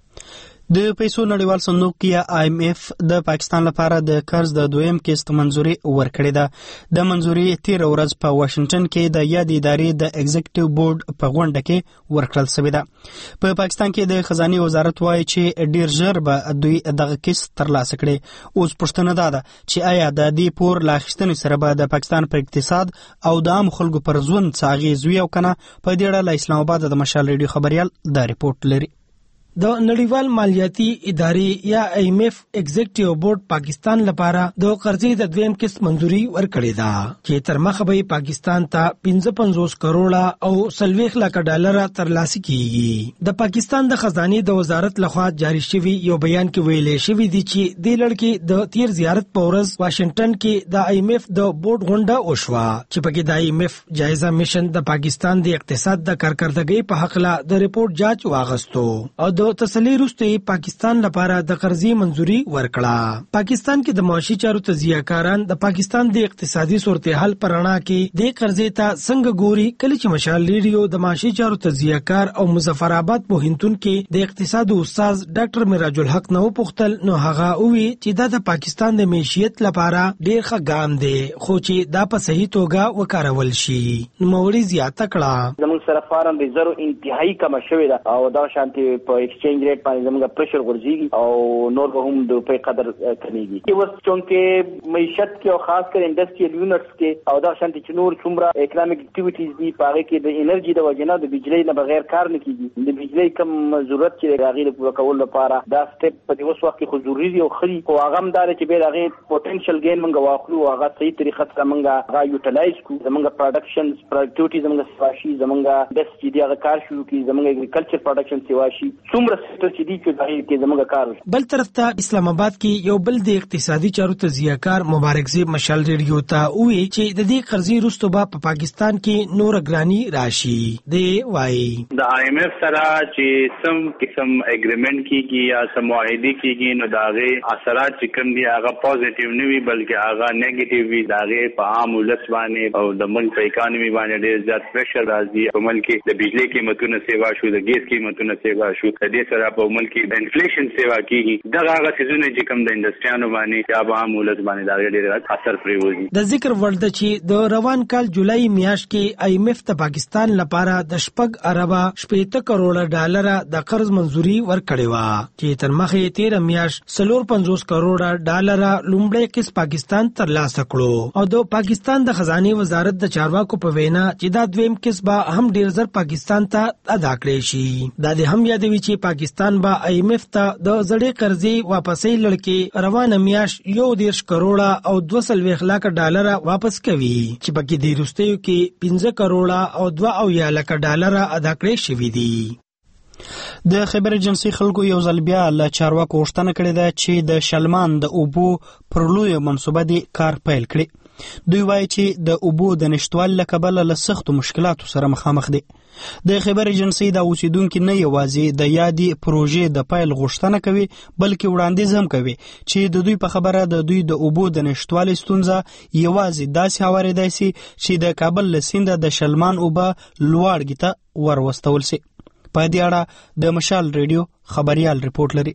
Speaker 1: د پیسو نړیوال صندوق یا آی ایم ایف د پاکستان لپاره د قرض د دویم قسط منځوري ورکړې ده. د منځوري تیر ورځ په واشنگټن کې د یاد ادارې د ایگزیکټیو بورډ په غونډه کې ورکړل شوې ده. په پاکستان کې د خزانه وزارت وایي چې ډیر ژر به دوی دغه قسط ترلاسه کړي. اوس پوښتنه ده چې آیا د دې پور لا اخیستنې سره به د پاکستان پر اقتصاد او د عام خلکو پر ژوند څه اغیز وي او کنه. په دې اړه له اسلام آباد د مشال ریډیو خبریال دا ریپورت لري.
Speaker 18: د نړیوال مالیاتي ادارې یا آی ایم ایف ایگزیکټیو بورډ پاکستان لپاره د قرضې د دویم قسط منځوري ورکړې ده چې تر مخه به پاکستان ته پنځه پنځوس کروڑه او سلويخ لک ډالر ترلاسه کیږي. د پاکستان د خزانه د وزارت لخوا جاری شوی یو بیان کې ویلې شوی دی چې د لړکې د تیر زیارت په ورځ واشنگټن کې د آی ایم ایف د بورډ غونډه وشوه چې پکې د آی ایم ایف جایزه میشن د پاکستان د اقتصاد د کارکردګۍ په حق له د ریپورت جاج واغستو او د تسلی وروسته پاکستان لپاره د قرضې منځوري ورکړه. پاکستان کې د معاشي چارو تجزیه‌کاران د پاکستان د اقتصادي صورتحال پر رڼا کې د قرضې ته څنګه ګوري. کله چې مشال ریډیو د معاشي چارو تجزیه‌کار او مظفر آباد پوهنتون کې د اقتصاد استاد ډاکټر میراج الحق نو پختل نو هغه وی چې دا د پاکستان د معیشت لپاره ډیر ښه ګام دی خو چې دا په صحیح توګه وکارول شي. نو موري زیاته کړه
Speaker 19: زموږ سره فارم ریزرو انتهایی کم شوی دا او دا شانتي په ایکسچینج ریټ باندې زموږ پرشر ورځي او نور به هم د په قدر کمیږي. چې وس چونکه معیشت کې او خاص کر انډستریل یونټس کې او دا شانتي چې نور څومره اکونومیک اکټیویټیز دي پاره کې د انرژي د وجنه د بجلی نه بغیر کار نه کیږي. د بجلی کم ضرورت چې راغلي د پوره کول لپاره دا سټپ په دې وس وخت کې خو ضروري دی او خري او هغه هم دا چې به هغه پوتنشل ګین منګه واخلو هغه صحیح طریقه سره منګه هغه یوټیلایز کو زمونږ پروډکشن پروډکټیوټي زمونږ سواشي زمونږ د چې دی کار شروع کی زموږ اګریکلچر پروډکشن سیوا شي څومره سیکټر چې دی چې دغه کې زموږ کار.
Speaker 18: بل طرف ته اسلام آباد کې یو بل د اقتصادي چارو تجزیه‌کار مبارک زیب مشال ریډیو ته وی چې د دې قرضې وروسته به په پاکستان کې نور ګرانی راشي. دی وایي
Speaker 7: د آی ایم ایف سره چې سم قسم اګریمنت کیږي یا سم معاهده کیږي نو داغه اثرات چې کوم دي هغه پوزټیو نه وي بلکې هغه نیگیټیو وي. داغه په عام ولس باندې او د ملک په اکانومي باندې ډېر زیات پریشر راځي. په ملک کې د بجلی قیمتونو سیوا شو، د ګیس قیمتونو سیوا شو، د دې سره په ملک کې د انفلیشن سیوا کیږي. دغه هغه څه چې کوم د انډستریانو باندې یا به عام ولس باندې داغه ډېر اثر پریوزي.
Speaker 18: د ذکر وړ ده چې د روان کال جولای میاشت کې آی ایم ایف ته پاکستان لپاره د شپږ اربه شپږ کروڑه ډالر د قرض منزوري ورکړې و چې تر مخې تیر میاشت څلور پنځوس کروڑه ډالر لومړی کس پاکستان ترلاسه کړو او د پاکستان د خزانه وزارت د چارواکو په وینا چې دا دویم کس به هم ډیر زر پاکستان ته ادا کړی شي. دا د هم یادوي چې پاکستان به آی ایم ایف ته د زړې قرضې واپسې لړکې روانه میاشت یو دیرش کروڑه او دوه سلويخ لک ډالر واپس کوي چې پکې د روستیو کې پنځه کروڑه او دوه او یا لک ډالر ادا کړی شوی دي.
Speaker 1: د خبر ایجنسی خلکو یو ځل بیا له چارواکو غوښتنه کړې ده چې د شلمان د اوبو پر لوی منصوبه دي کار پیل کړي. دوی وایي چې د اوبو د نشټوالي له کبله له سختو مشکلاتو سره مخامخ دي. د خبر ایجنسی د اوسیدونکو نه یوازې د یادې پروژې د پیل غوښتنه کوي بلکې وړاندیز هم کوي چې د دوی په خبره د دوی د اوبو د نشټوالي ستونزه یوازې داسې هوارېدای شي چې د کابل له سینده د شلمان اوبه لوړګي ته وروستول شي. په دې اړه د مشال ریډیو خبريال ریپورت لري.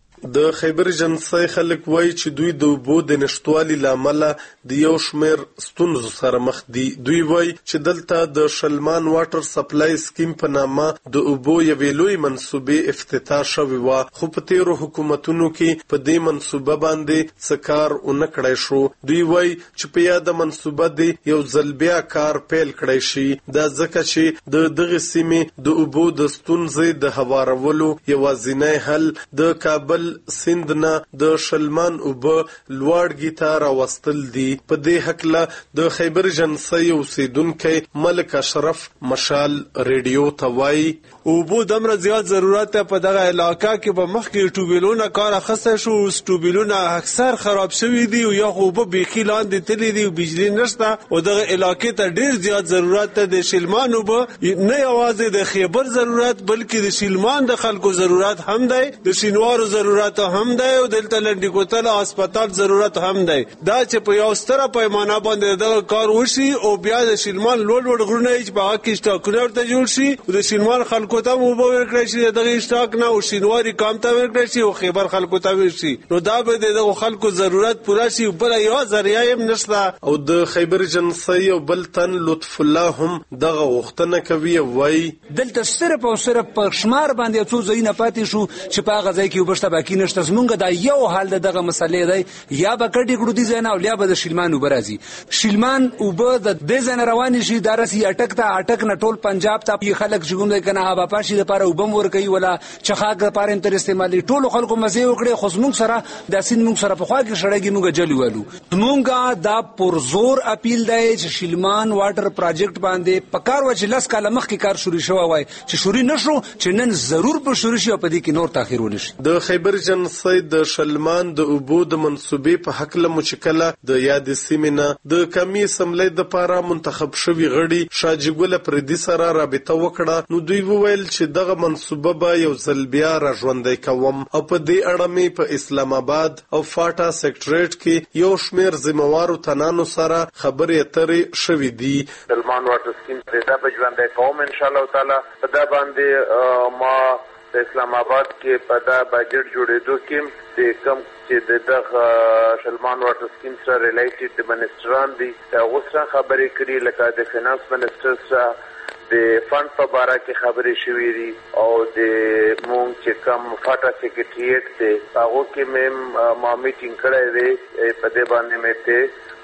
Speaker 8: د خیبر ایجنسی خلک وایي چې دوی د اوبو د نشټوالي لامل د یو شمیر ستونزو سره مخ دي. دوی وایي چې دلته د شلمان واټر سپلای سکیم په نامه د اوبو یوې لوی منصوبې افتتاح شوې وه خو په تیرو حکومتونو کې په دې منصوبه باندې څه کار ونه کړی شو. دوی وایي چې په یاده منصوبه دې یو ځل بیا کار پیل کړی شي. دا ځکه چې د دغه سیمې د اوبو د ستونزې د هوارولو یوازینی حل د کابل سند نه د شلمان اوبه لوړګي ته راوستل دي. په دې حقله د خیبر ایجنسی اوسیدونکو ملک اشرف مشال ریډیو ته وایي اوبو دمره زیات ضرورت په دغه علاقه کې په مخ کې ټوبیلونه کار اخسته شو. ټوبیلونه اکثر خراب شوي دي او یا اوبه بیخي لاندې تللي دي او بجلی نشته او دغه علاقې ته ډیر زیات ضرورت ده. د شلمان اوبه نه یوازې د خیبر ضرورت بلکې د شلمان د خلکو ضرورت هم دی، د شینوارو ضرورت هم دی او دلته لنډی کوتل هسپتال ضرورت هم دی. دا چې په یو ستره پیمانه باندې دغه کار وشي او بیا د شلمان لوړ لوړ غرونه چې په هغه کې سټاکونه ورته جوړ شي او د شلمان خلکو ته اوبه ورکړی شي دغه سټاک نه او شینواري کام ته ورکړی شي او خیبر خلکو ته ورشي نو دا به دغه خلکو ضرورت پوره شي. بل یو ذریعہ هم نشته. او د خیبر ایجنسی او بل تن لطف الله هم دغه غوښتنه کوي وایي
Speaker 20: دلته صرف او صرف په شمار باندې څو ځایونه پاتې شو چې په هغه ځای کې وبشته باقي نشته. زمونږ دا یو حال دغه مسلې دی یا به کډی کړو دي زنه او یا به د شلمان وبرازي. شلمان وب د دې زنه روان شي دارسي اٹک ته اٹک نه ټول پنجاب ته خلک ژوند کنه هوا پاشي د پاره وبم ور کوي ولا چخاګ لپاره انتر استعمالي ټول خلکو مزه وکړي خو زمونږ سره د سین موږ سره په خوا کې شړګي موږ جلی والو. موږ دا پرزور اپیل دی چې شلمان واټر پروجیکټ باندې پکار و چې لاس کاله مخ کې کار شروع شوی وای چې شروع نشو چې نن ضرور به شروع شي او په دې کې نور تاخير ونشي.
Speaker 8: د خیبر ایجنسی د شلمان د اوبو د منصوبې په حق له مشکله د یاد سیمینه د کمی سملې د پاره منتخب شوی غړي شاجګل پردي سره رابطه وکړه. نو دوی وویل چې دغه منصوبه به یو ځل بیا را ژوندۍ کوم او په دې اړه مې په اسلام آباد او فاټا سیکټریټ کې یو شمیر ذمہوارو تنانو سره خبرې اترې شوې دي.
Speaker 21: شلمان واټر سکیم دا به ژوندۍ کوم ان شاء الله تعالی. په دا باندې ما د اسلام آباد کې په دا بجټ جوړېدو کې د کم چې د دغه شلمان واټر سکیم سره ریلیټډ د منسټران دي هغه سره خبرې کړي لکه د فینانس منسټر سره د فند په باره کې خبرې شوې دي او د مونږ چې کم فاټا سیکریټریټ دی هغه کې مې ما میټینګ کړی دی په دې باندې مې ته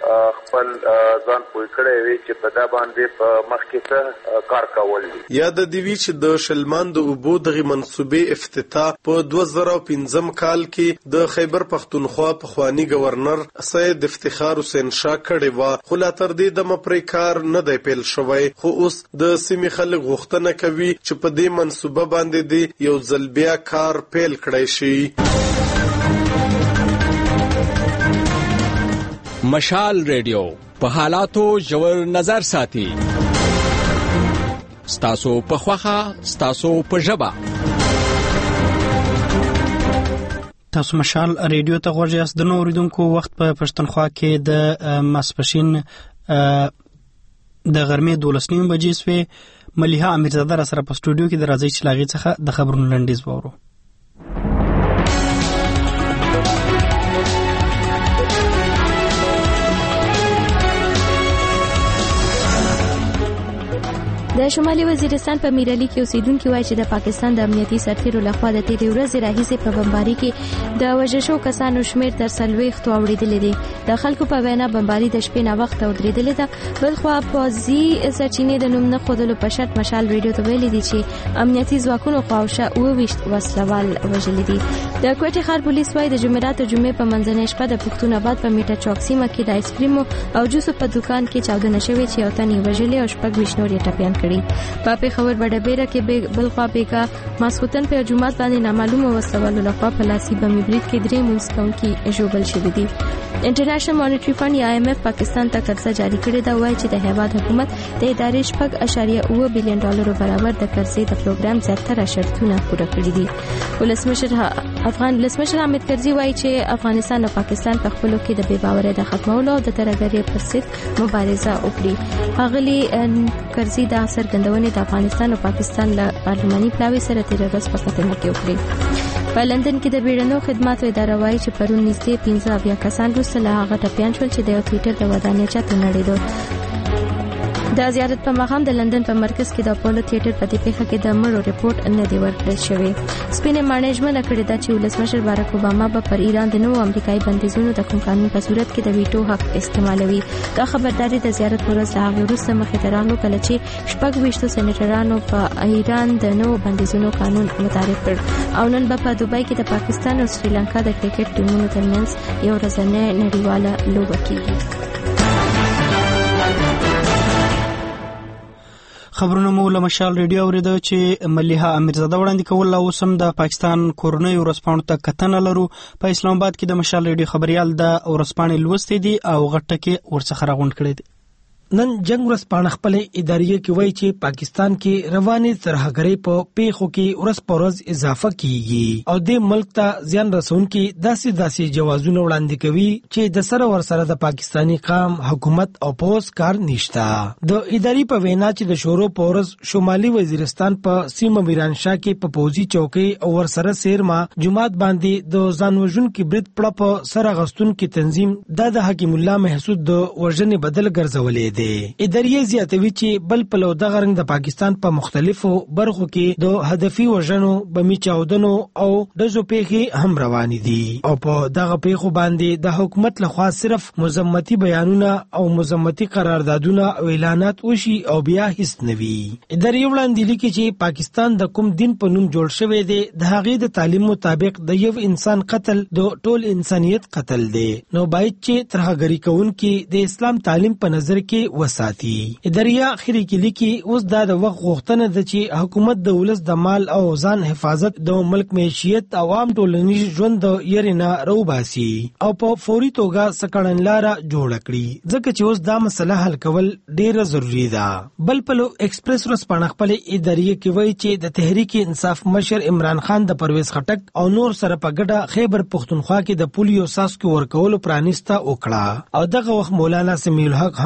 Speaker 21: خپل ځان پوي کړی وي چې په دا باندې په مخکې څه کار کول دي.
Speaker 8: یا د دې وی چې د شلمان د اوبو دغه منصوبې افتتاح په دوه زره پنځم کال کې د خیبر پختونخوا پخوانی گورنر سید افتخار حسین شاه کړی و، خو لا تر دې دمه پرې کار نه دی پیل شوی. خو اوس د سیمې خلک غوښتنه کوي چې په دې منصوبه باندې دی یو ځل بیا کار پیل کړی شي.
Speaker 4: مشال ریډیو په حالاتو ژور نظر ساتي. ستاسو په خوخه، ستاسو په ژبه.
Speaker 1: تاسو مشال ریډیو ته غوږ یاست. د نو اوریدونکو وخت په پښتونخوا کې د ماسپښین د غرمې دولس نیمې بجې سوې. ملیحه امیرزاده را سره په سټوډیو کې د راځي چې لاغې څخه د خبرونو لنډیز وورو.
Speaker 2: د شمالي وزیرستان په میرالي کې اوسیدونکو وایي چې د پاکستان د امنیتي سرتیرو لخوا د تیرې ورځې راهیسې په بمباري کې د وژل شوو کسانو شمېر تر څلوېښتو اوړېدلی دی. د خلکو په وینا بمباري د شپې ناوخته ودرېدلې ده. بلخوا پوځي سرچینې د نوم نه ښودلو په شرط مشال ریډیو ته ویلي دي چې امنیتي ځواکونو خواوشا اووه ویشت وسلوال وژلي دي. د کوټې ښار پولیس وایي د جمعرات او جمعې په منځنۍ شپه د پښتون آباد په میټر چوک سیمه کې د آیسکریمو او جوسو په دوکان کې چاودنه شوې چې یو تن یې وژلی او شپږ ویشت نور یې ټپیان کړي. په پېښور بډبیره کې بلخوا بیګا ماسخوتن په جمعات باندې نامعلومه وسلوالو لخوا په لاسي بمي برید کې درې مونځ کوونکي ژوبل شوي دي. انټرنیشنل مانیټري فنډ یا آی ایم ایف پاکستان ته قرضه جاری کړې ده. وایي چې د هیواد حکومت د ادارې شپږ اشاریه اووه بلین ډالرو برابر د قرضې د پروګرام زیاتره شرطونه پوره کړي دي. ولسمشر افغان ولسمشر حامد کرزي وایي چې افغانستان او پاکستان په خپلو کې د بې باورۍ د ختمولو او د ترهګرۍ پر ضد مبارزه وکړي. ښاغلي کرزي دا څرګندونې د افغانستان او پاکستان له پارلماني پلاوي سره تېره ورځ په کتنه کې وکړي. په لندن کې د بیړنیو خدماتو اداره وایي چې پرون نږدې پنځه اویا کسان وروسته له هغه ټپیان شول چې د یو ټویټر د ودانۍ چت ونړېدو. د زیارت په مقام د لندن په مرکز کې د اپولو تیاتر په دې پیښه کې د مړو رپورټ نه دی ورکړل شوی. سپینې ماڼۍ ژمنه کړې ده چې ولسمشر بارک اوباما به پر ایران د نوو امریکایي بندیزونو د کوم قانون په صورت کې د ویټو حق استعمالوي. دا خبرداري د زیارت پر ورځ له هغې وروسته مخې ته راغلو کله چې شپږ ویشتو سینیټرانو په ایران د نوو بندیزونو قانون متعارف کړ او نن به په دوبۍ کې د پاکستان او سریلانکا د کرکټ ټیمونو ترمنځ یو ورځنۍ نړیواله لوبه کیږي.
Speaker 1: خبرونه مو له مشال ریډیو اوریده چې ملیحه امیرزاده وړاندې کول. او سم د پاکستان کورنۍ ورځپاڼو ته کتنه لرو. په اسلام آباد کې د مشال ریډیو خبريال د ورځپاڼې لوستې دي او غټه کې ورڅخه راغونډ کړي دي.
Speaker 18: نن جنگ ورځپاڼه خپل ادارې کې وایي چې پاکستان کې روانې ترهګرۍ په پیښو کې ورځ په ورځ اضافه کیږي او د ملک ته زیان رسونکي داسې داسې جوازونه وړاندې کوي چې د سره ورسره د پاکستانی قام حکومت او پوز کار نشته. د ادارې په وینا چې د شورو په ورځ شمالي وزیرستان په سیمه میرانشاه کې په پوزي چوکۍ او ورسره سیرما جمعات باندې د ځانوژونکي برید پړه په سره غستونکي تنظیم د حکیم الله محسود د وژنې بدل ګرځولې دی. ادارې زیاتوي چې بل په لو دغه رنګ د پاکستان په مختلفو برخو کې د هدفي وژنو بمي چاودنو او دزو پیښې هم روان دي او په دغه پیښو باندې د حکومت لخوا صرف مذمتي بیانونه او مذمتي قراردادونه او اعلانات وشي او بیا هیڅ نه وي. ادارې وړاندې لیکي چې پاکستان د کوم دین په نوم جوړ شوی دی د هغې د تعلیم مطابق د یو انسان قتل د ټول انسانیت قتل دی. نو باید چې ترهګري کوونکي د اسلام تعلیم په نظر کې وساتي. اداریا اخري کې لیکي اوس دا د وخت غوښتنه ده چې حکومت د ولس د مال او ځان حفاظت د ملک معیشت او عام ټولنیز ژوند د یرینا روباسي او په فوري توګه سکړنلاره جوړ کړي ځکه چې اوس دا مسله حل کول ډیره ضروری ده. بل په ایکسپریس ورځپاڼه خپل ادارې کې وایي چې د تحریک انصاف مشر عمران خان د پرویز خټک او نور سره په ګډه خیبر پختونخوا کې د پولیو ساسکو ورکولو پرانیسته وکړه او دغه وخت مولانا سمیع الحق هم موجود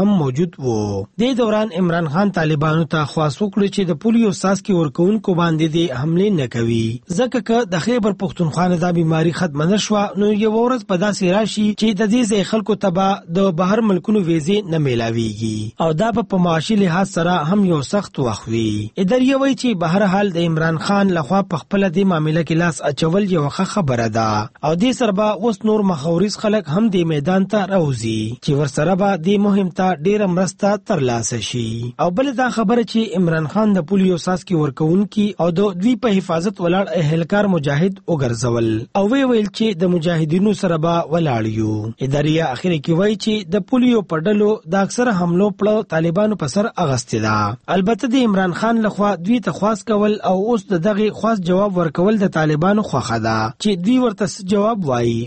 Speaker 18: موجود وو. د دوران عمران خان طالبانو ته خواست وکړ چې د پولیو څاڅکي ورکوونکو باندې د حمله نه کوي، ځکه چې د خیبر پختونخوا دا بیماری ختم نه شو نو یو ورځ په داسې راشي چې د دې ځای خلکو تبا د بهر ملکونو ویزې نه میلاویږي او دا په معاشي لحاظ سره هم یو سخت وخت وي. اداري وایي چې بهر حال د عمران خان لخوا په خپل د معاملې کې لاس اچول یو ښه خبره ده او دې سره به اوس نور مخاورز خلک هم د میدان ته راوځي چې ورسره به د مهم ته ډیره مرسته ترلاسه شي. او بل دا خبره چې عمران خان د پولیو څاڅکي ورکوونکي او د دوی په حفاظت ولاړ اهلکار مجاهد وګرځول او وی ویل چې د مجاهدینو سره به ولاړ یو. اداري اخر کې وایي چې د پولیو په ډلو د اکثر حملو په طالبانو په سر اغستې ده. البته د عمران خان لخوا دوی ته خواست کول او اوس د دغه خاص جواب ورکول د طالبانو خوخه ده چې دوی ورته جواب وایي.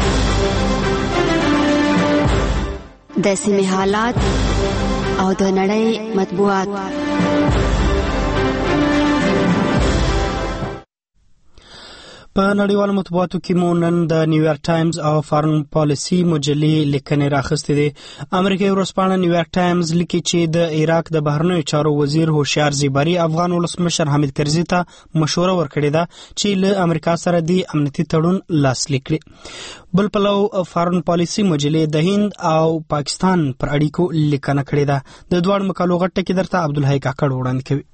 Speaker 10: د سیمې حالات او د نړۍ مطبوعات.
Speaker 1: په نړیوالو مطبوعاتو کې مو نن د نیویارک ټایمز او فارن پالیسي مجلې لیکنې راخستې دي. امریکایي ورځپاڼه نیویارک ټایمز لیکي چې د عراق د بهرنیو چارو وزیر هوشیار زیباري افغان ولسمشر حامد کرزي ته مشوره ورکړې ده چې له امریکا سره د امنیتي تړون لاسلیک کړي. بل پلو فارن پالیسي مجلې د هند او پاکستان پر اړیکو لیکنه کړې ده. د دواړو مقالو غټه کې درته عبدالحی کاکړ وړاندې کوي.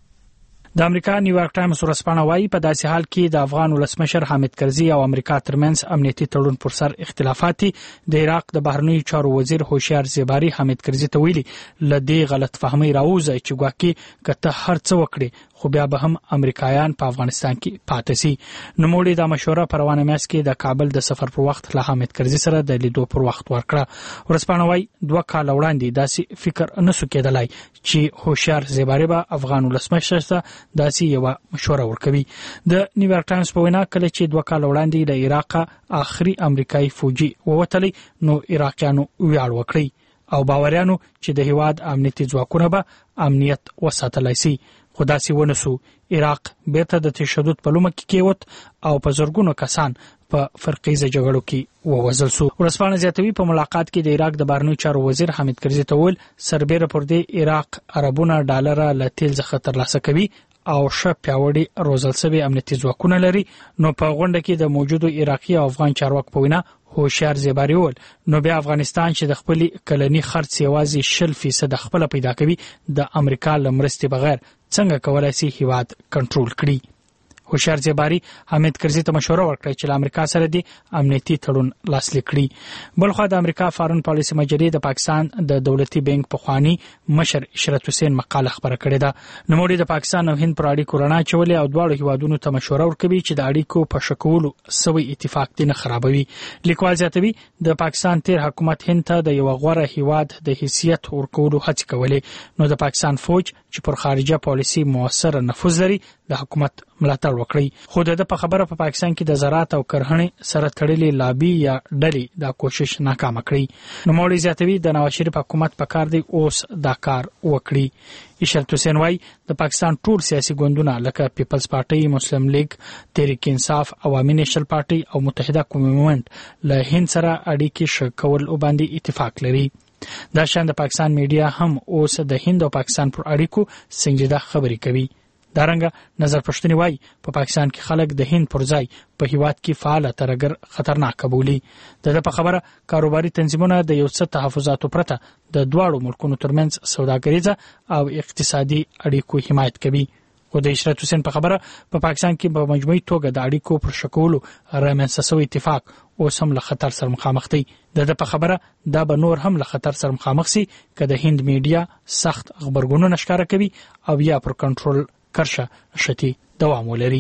Speaker 22: د امریکا نیویارک ټایمز ورځپاڼه وايي په داسې حال کې د افغان ولسمشر حامد کرزي او امریکا ترمنځ امنیتي تړون پر سر اختلافات د عراق د بهرنیو چارو وزیر هوشیار زیباري حامد کرزي ته ویلي ل دې غلط فهمي راوځي چې ګواکې کته هر څه وکړي خو بیا به هم امریکایان په افغانستان کې پاتې سي. نو موږ د مشوره په روانه میاشت کې د کابل د سفر پر وخت له حامد کرزي سره د لیدو پر وخت ورکړه. ورځپاڼه وايي دوه کال وړاندې داسې فکر نسو کېدلای چې هوشیار زیباري به افغان ولسمشر ته داسې یو مشوره ورکوي. د نیویارک ټایمز په وینا کله چې دوه کال وړاندې د عراق آخري امریکایي فوجي ووتلی نو عراقیانو ویاړ وکړي او باوریانو چې د هیواد امنیتي ځواکونه به امنیت وساتلای شي. خو داسې ونسو. عراق بیرته د تشدد په لومه کې کېوت او په زرګونو کسان په فرقیزه جګړو کې ووژل شو. ورځپاڼه زیاتوي په ملاقات کې د عراق د بهرنیو چارو وزیر حامد کرزي ته وویل سربیره پر دې عراق عربونه ډالر له تیل څخه ترلاسه کوي او ښه پیاوړي روزل شوي امنیتي ځواکونه لري. نو په غونډه کې د موجودو عراقي او افغان چارواکو په وینا هوشیار زیباري وویل نو بیا افغانستان چې د خپل کلنی خرڅ یوازې شل فیصد خپل پیدا کوي د امریکا له مرستې بغیر څنګه کولای شي هیواد کنټرول کړي. هوشیار زیباري حامد کرزي ته مشوره ورکړه چې له امریکا سره د امنیتي تړون لاسلیک کړي. بلخو د امریکا فارن پالیسي مجلې د پاکستان د دولتي بانک پخوانی مشر اشرت حسین مقاله خبره کړې ده. نو موږ د پاکستان او هند پر اړیکو رڼا چولې او دواړو هیوادونو ته مشوره ورکوي چې د اړیکو په شکولو سوي اتفاق دې نه خرابوي. لیکوال زیاتوي د پاکستان تیر حکومت هند ته د یو غوره هیواد د حیثیت ورکولو هڅې کولې نو د پاکستان فوج چې پر خارجه پالیسي موثر نفوذ لري د حکومت ملاتړ وکړي. خو د په خبره په پاکستان کې د زراعت او کرهڼې سره تړلې لابي یا ډلې دا کوشش ناکام کړی. نو مولوی زیاتوي د نواز شریف حکومت په کار دی اوس دا کار وکړي. اشرت حسین وايي د پاکستان ټول سیاسي ګوندونه لکه پیپلز پارټي، مسلم لیگ، تحریک انصاف، عوامي نیشنل پارټي او متحده قومي مومنت له هند سره اړیکې ښه کول باندې اتفاق لري. دا شان د پاکستان میډیا هم اوس د هند او پاکستان پر اړیکو سنجیده خبرې کوي. دارنګه نظر پښتني وای په پا پاکستان کې خلک د هند پر ځای په هیواد کې فعال ترګر خطرناک قبولي. د په خبره کاروباري تنظیمونه د یو څه تحفظاتو پرته د دواړو ملکونو ترمنځ سوداګریزه او اقتصادي اړیکو حمایت کوي. خو د اشرت حسین په خبره په پا پاکستان کې په مجموعي توګه د اړیکو پر شکولو رامنځته شوی اتفاق اوس هم له خطر سره مخامخ دی. د په خبره دا به نور هم له خطر سره مخامخ شي که د هند میډیا سخت خبرګونونه ښکاره کوي او یا پر کنټرول کرشه شتی دوام ولري.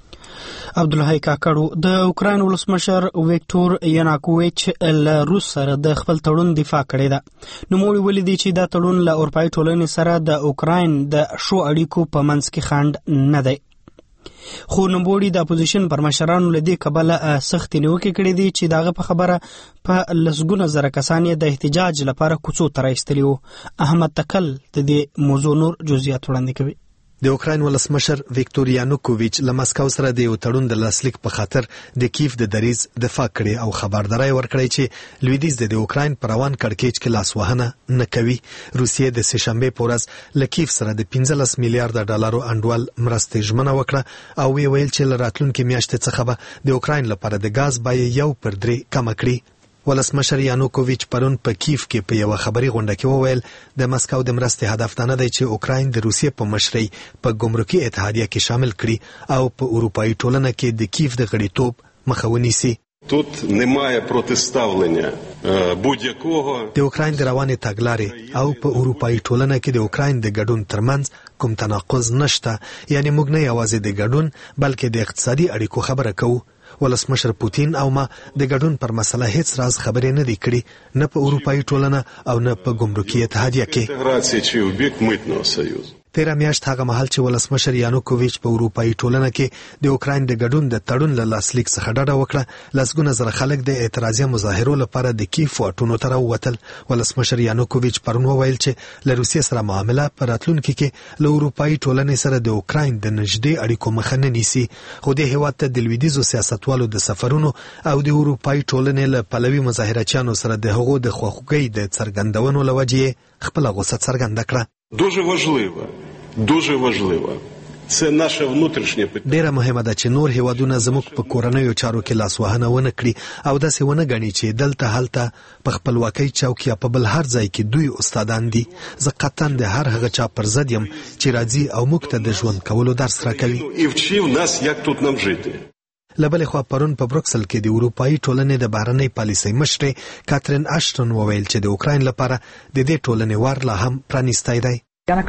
Speaker 1: عبدالحی کاکړو د اوکراین ولسمشر ویکټور یناکوویچ له روس سره د خپل تړون دفاع کړې ده. نو موږ ولیدي چې دا تړون له اروپایي ټولنې سره د اوکراین د شو اړیکو په منځ کې خنډ نه دی. خو نوموړي د اپوزیشن پر مشرانو له دې کبله سخت نیوکې کړې دي چې دغه په خبره په لسګونه زره کسان د احتجاج لپاره کوڅو ته راایستلي وو. احمد تکل د دې موضوع نور جزئیات وړاندې کوي.
Speaker 5: د اوکراین ولسمشر ویکتور یانوکوویچ له مسکو سره د یو تړون د لاسلیک په خاطر د کیف د دریز دفاع کړې او خبرداري ورکړې چې لویدیځ د اوکراین پر روان کړکېچ کې لاس وهنه نه کوي. روسیې د سه شنبه په ورځ له کیف سره د پنځلس میلیارډ ډالرو انډول مرستې ژمنه وکړه او وی ویل چې له راتلونکي میاشتې څخه به د اوکراین لپاره د غاز بیه یو پر درې کم کړي. ولسمشر یانوکوویچ پرون په کیف کې په یو خبري غونډه کې وویل د مسکو د مرستې هدف دا نه دی چې اوکراین د روسیې په مشرۍ په ګمرکي اتحادیه کې شامل کړي او په اروپایي ټولنه کې د کیف د غړیتوب مخه ونیسي.
Speaker 9: Тут немає протиставлення будь-якого
Speaker 5: د اوکراین د روانې تګلارې او په اروپایي ټولنه کې د اوکراین د ګډون ترمنځ کوم تناقض نشته. یعنی موږ نه یوازې د ګډون بلکې د اقتصادي اړیکو خبره کوو. ولسمشر پوتین او ما د ګډون پر مسله هیڅ راز خبرې نه دی کړې، نه په اروپایي ټولنه او نه په ګمرکي اتحادیه کې. تیره میاشت هغه مهال چې ولسمشر یانوکوویچ په اروپایي ټولنه کې د اوکراین د ګډون د تړون له لاسلیک څخه ډډه وکړه، لسګونه زره خلک د اعتراضي مظاهرو لپاره د کیف واټونو ته راووتل. ولسمشر یانوکوویچ پرون وویل چې له روسیې سره معامله په راتلونکي کې له اروپایي ټولنې سره د اوکراین د نږدې اړیکو مخه نه نیسي، خو د هیواد ته د لویدیځو سیاستوالو د سفرونو او د اروپایي ټولنې له پلوي مظاهرچیانو سره د هغو د خواخوږۍ د څرګندونو له وجې خپل غوسه څرګنده کړه.
Speaker 9: Дуже важливо, дуже важливо. Це наше внутрішнє питання.
Speaker 5: ډیره مهمه ده چې نور هیوادونه زموږ په کورنیو چارو کې لاسوهنه ونه کړي او داسې ونه ګڼي چې دلته هلته په خپلواکۍ چوک یا په بل هر ځای کې دوی استادان دي. زه قطعا د هر هغه چا پر ضد یم چې راځي او موږ ته د ژوند کولو درس راکوي.
Speaker 9: І вчив нас, як тут нам жити.
Speaker 5: لبل خو پرون په بروکسل کې د اروپایي ټولنې د بهرنۍ پالیسۍ مشرې کاترین اشټون وویل چې د اوکراین لپاره د دې ټولنې ور لا هم پرانیستی دی.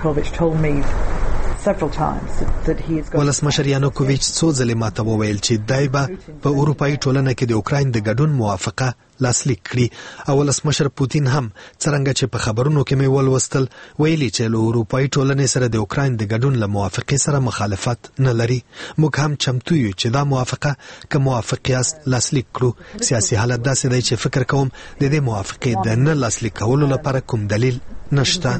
Speaker 5: ولسمشر یانوکوویچ څو ځلې ماته وویل چې دی به په اروپایي ټولنه کې د اوکراین د ګډون موافقه لاسلیک کړي او ولسمشر پوتین هم څرنګه چې په خبرونو کې مې ولوستل ویلي چې له اروپایي ټولنې سره د اوکراین د ګډون له موافقې سره مخالفت نه لري. موږ هم چمتو یو چې دا موافقه که موافق یاست لاسلیک کړو. سیاسي حالت داسې دی چې فکر کوم د دې موافقې د نه لاسلیک کولو لپاره کوم دلیل نشته.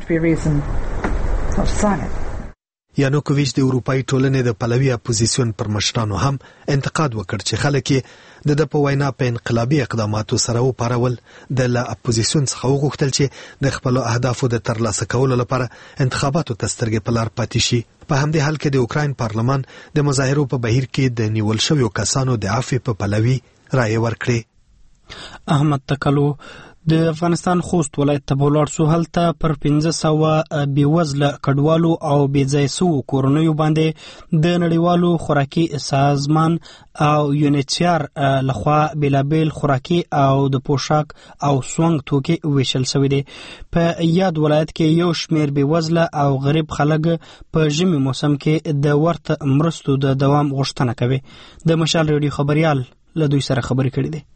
Speaker 5: یانوکوویچ د اروپایي ټولنې د پلوي اپوزیسیون پر مشرانو هم انتقاد وکړ چې خلک یې د د په وینا په انقلابي اقداماتو سره وپارول. د له اپوزیسیون څخه وغوښتل چې د خپلو اهدافو د ترلاسه کولو لپاره انتخاباتو ته سترګې په لار پاتې شي. په همدې حال کې د اوکراین پارلمان د مظاهرو په بهیر کې د نیول شویو کسانو د عفو په پلوي رایې ورکړې.
Speaker 1: احمد تکلو د افغانستان خوست ولایت ته ولاړ شو. هلته پر پنځه سوه بېوزله کډوالو او بېځایه شوو کورنیو باندې د نړیوالو خوراکي سازمان او یونیسیار لخوا بېلابېل خوراکي او د پوشاک او سونګ توکي ویشل شوي دي. په یاد ولایت کې یو شمېر بېوزله او غریب خلک په ژمي موسم کې د ورته مرستو د دوام غوښتنه کوي. د مشال ریډیو خبریال له دوی سره خبرې کړې دي.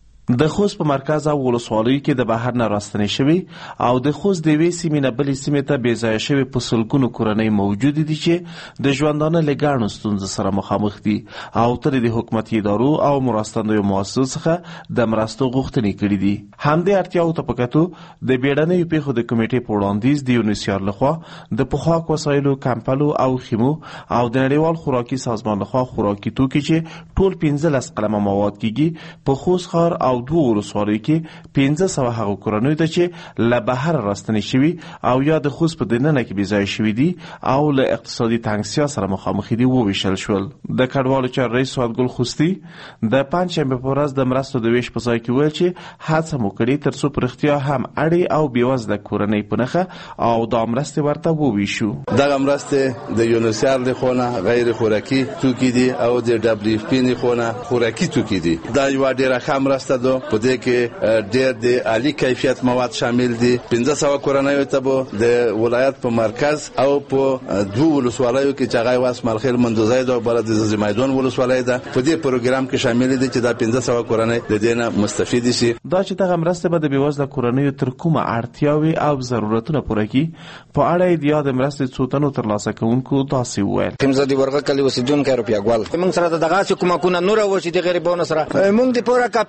Speaker 23: د خوست په مرکز او ولسوالیو کې د بهر نه راستنې شوي او د خوست د یوې سیمې نه بلې سیمې ته بېځایه شوي په سلګونو کورنۍ موجودې دي چې د ژوندانه له ګڼو ستونزو سره مخامخ دي او تر د حکومتي ادارو او مرستندویو مؤسسو څخه د مرستو غوښتنې کړي دي. همدې اړتیاوو ته په کتو د بیړنیو پیښو د کمیټې په وړاندیز د یونیسیار لخوا د پخواک وسایلو کمپلو او خیمو او د نړیوال خوراکي سازمان لخوا خوراکي توکي چې ټول پنځلس قلمه مواد کېږي په خوست ښار او دوه ولسوالیو کې پنځه سوه هغو کورنیو ته چې له بهره راستنې شوي او یا د خوست په دننه کې بېځایه شوي دي او له اقتصادي تنګسیا سره مخامخ دي وویشل شول. د کډوالو چارو رئیس سعادګل خوستي د پنجشنبې په ورځ د مرستو د ویش په ځای کې وویل چې هڅه مو کړې تر څو په رښتیا هم اړې او بېوزله کورنۍ په نښه او دا مرستې ورته وویشو.
Speaker 24: دغه مرستې د یونیسیار لخوا نه غیر خوراکي توکي دي او د ډبلیو اف پي لخوا نه خوراکي توکي دي. دا یوه ډېره ښه مرسته ده. په دې کې ډېر د عالی کیفیت مواد شامل دي. پنځه سوه کورنیو ته به د ولایت په مرکز او په دوه ولسوالیو کې چې هغه یو اسماعیل خیل مندوزی ده او بله د زمیدون ولسوالۍ ده په دې پروګرام کې شامل دي چې دا پنځه سوه کورنۍ د دې نه مستفید شي.
Speaker 23: دا چې دغه مرستې به د بېوزله کورنیو تر کومه اړتیاوې او ضرورتونه پوره کړي په اړه یې د یاد مرستې څو تنو ترلاسه کوونکو داسې وویل.
Speaker 25: زه د ورغه کلي اوسېدونکی روپیه ګل موږ سره د دغسې کومکونه نور و چې د غریبانو سره موږ د پوره کاپي نه ده خو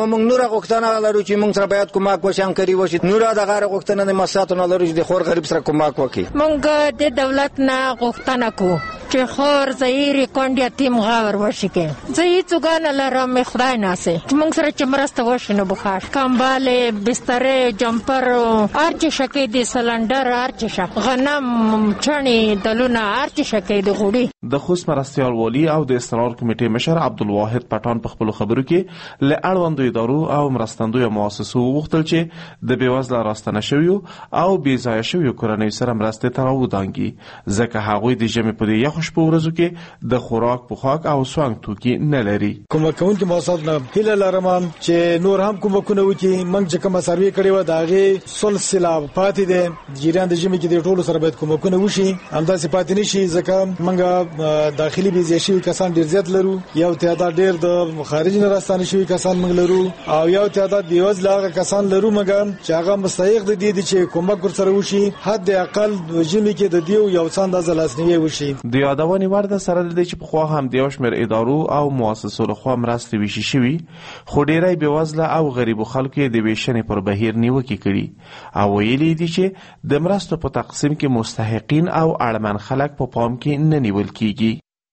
Speaker 3: موږ نور غوښتنه لرو چې موږ سره باید کومک وشي همکاري وشي نور د غیر غوښتنه د مساتو نه لرو چې د خور غریب سره کومک وکړي.
Speaker 11: موږ د دولت نه غوښتنه کوو چې خور زهیر کونډ یتیم غاور وشي کې زه هیڅ وګانه لرم خدای ناسه موږ سره چې مرسته وشي نو بخار کمباله بستر جمپر هر څه شکه د سلندر هر څه غنم چڼي دلونه هر څه شکه د غوړي.
Speaker 23: د خوست مرستيال والی او د استقرار کمیټې مشر عبدالواحد پټان په خپل خبرو کې له اړوندو ادارو او مرستندوی مؤسسو وغوښتل چې د بېوزله راستنه شویو او بې ځایه شویو کورنیو سره مرستې ته راودانګي ځکه هغوی د ژمي په دې یخو شپو ورځو کې د خوراک پوښاک او سوانګ توکي نه لري.
Speaker 12: کومک کوونکي مؤسسات نه هیله لرم چې نور هم کومکونه وکړي. موږ چې کومه سروې کړې و د هغې سلسله پاتې ده د جریان د ژمي کې د ټولو سره باید کومکونه وشي همداسې پاتې نه شي ځکه موږ داخلي بې ځایه شوي کسان ډېر زیات لرو یو تعداد ډېر د خارج نه راستانه شوي کسان موږ لرو او یو تعداد بېوزله هغه کسان لرو موږ چې هغه مستحق د دې دي چې کومک ورسره وشي حد اقل ژمي کې د دیو یو څه اندازه لاسنیوي وشي.
Speaker 23: د یادونې وړ ده سره د دې چې پخوا هم د یو شمېر ادارو او مؤسسو لخوا مرستې ویشي شوي خو ډېری بېوزله او غریبو خلکو یې د ویشنې پر بهیر نیوکې کړي او ویلي دي چې د مرستو په تقسیم کې مستحقین او اړمن خلک په پام کې نه نیول کیږي.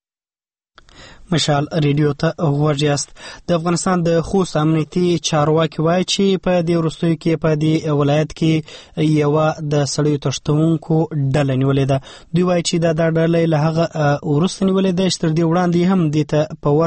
Speaker 1: مشال ریډیو ته غوږ یاست. د افغانستان د خوست امنیتي چارواکي وایي چې په دې وروستیو کې په دې ولایت کې یوه د سړیو تښتونکو ډله نیولې ده. دوی وایي چې دا د ډلې له هغه وروسته نیولې ده چې تر دې وړاندې هم دې ته په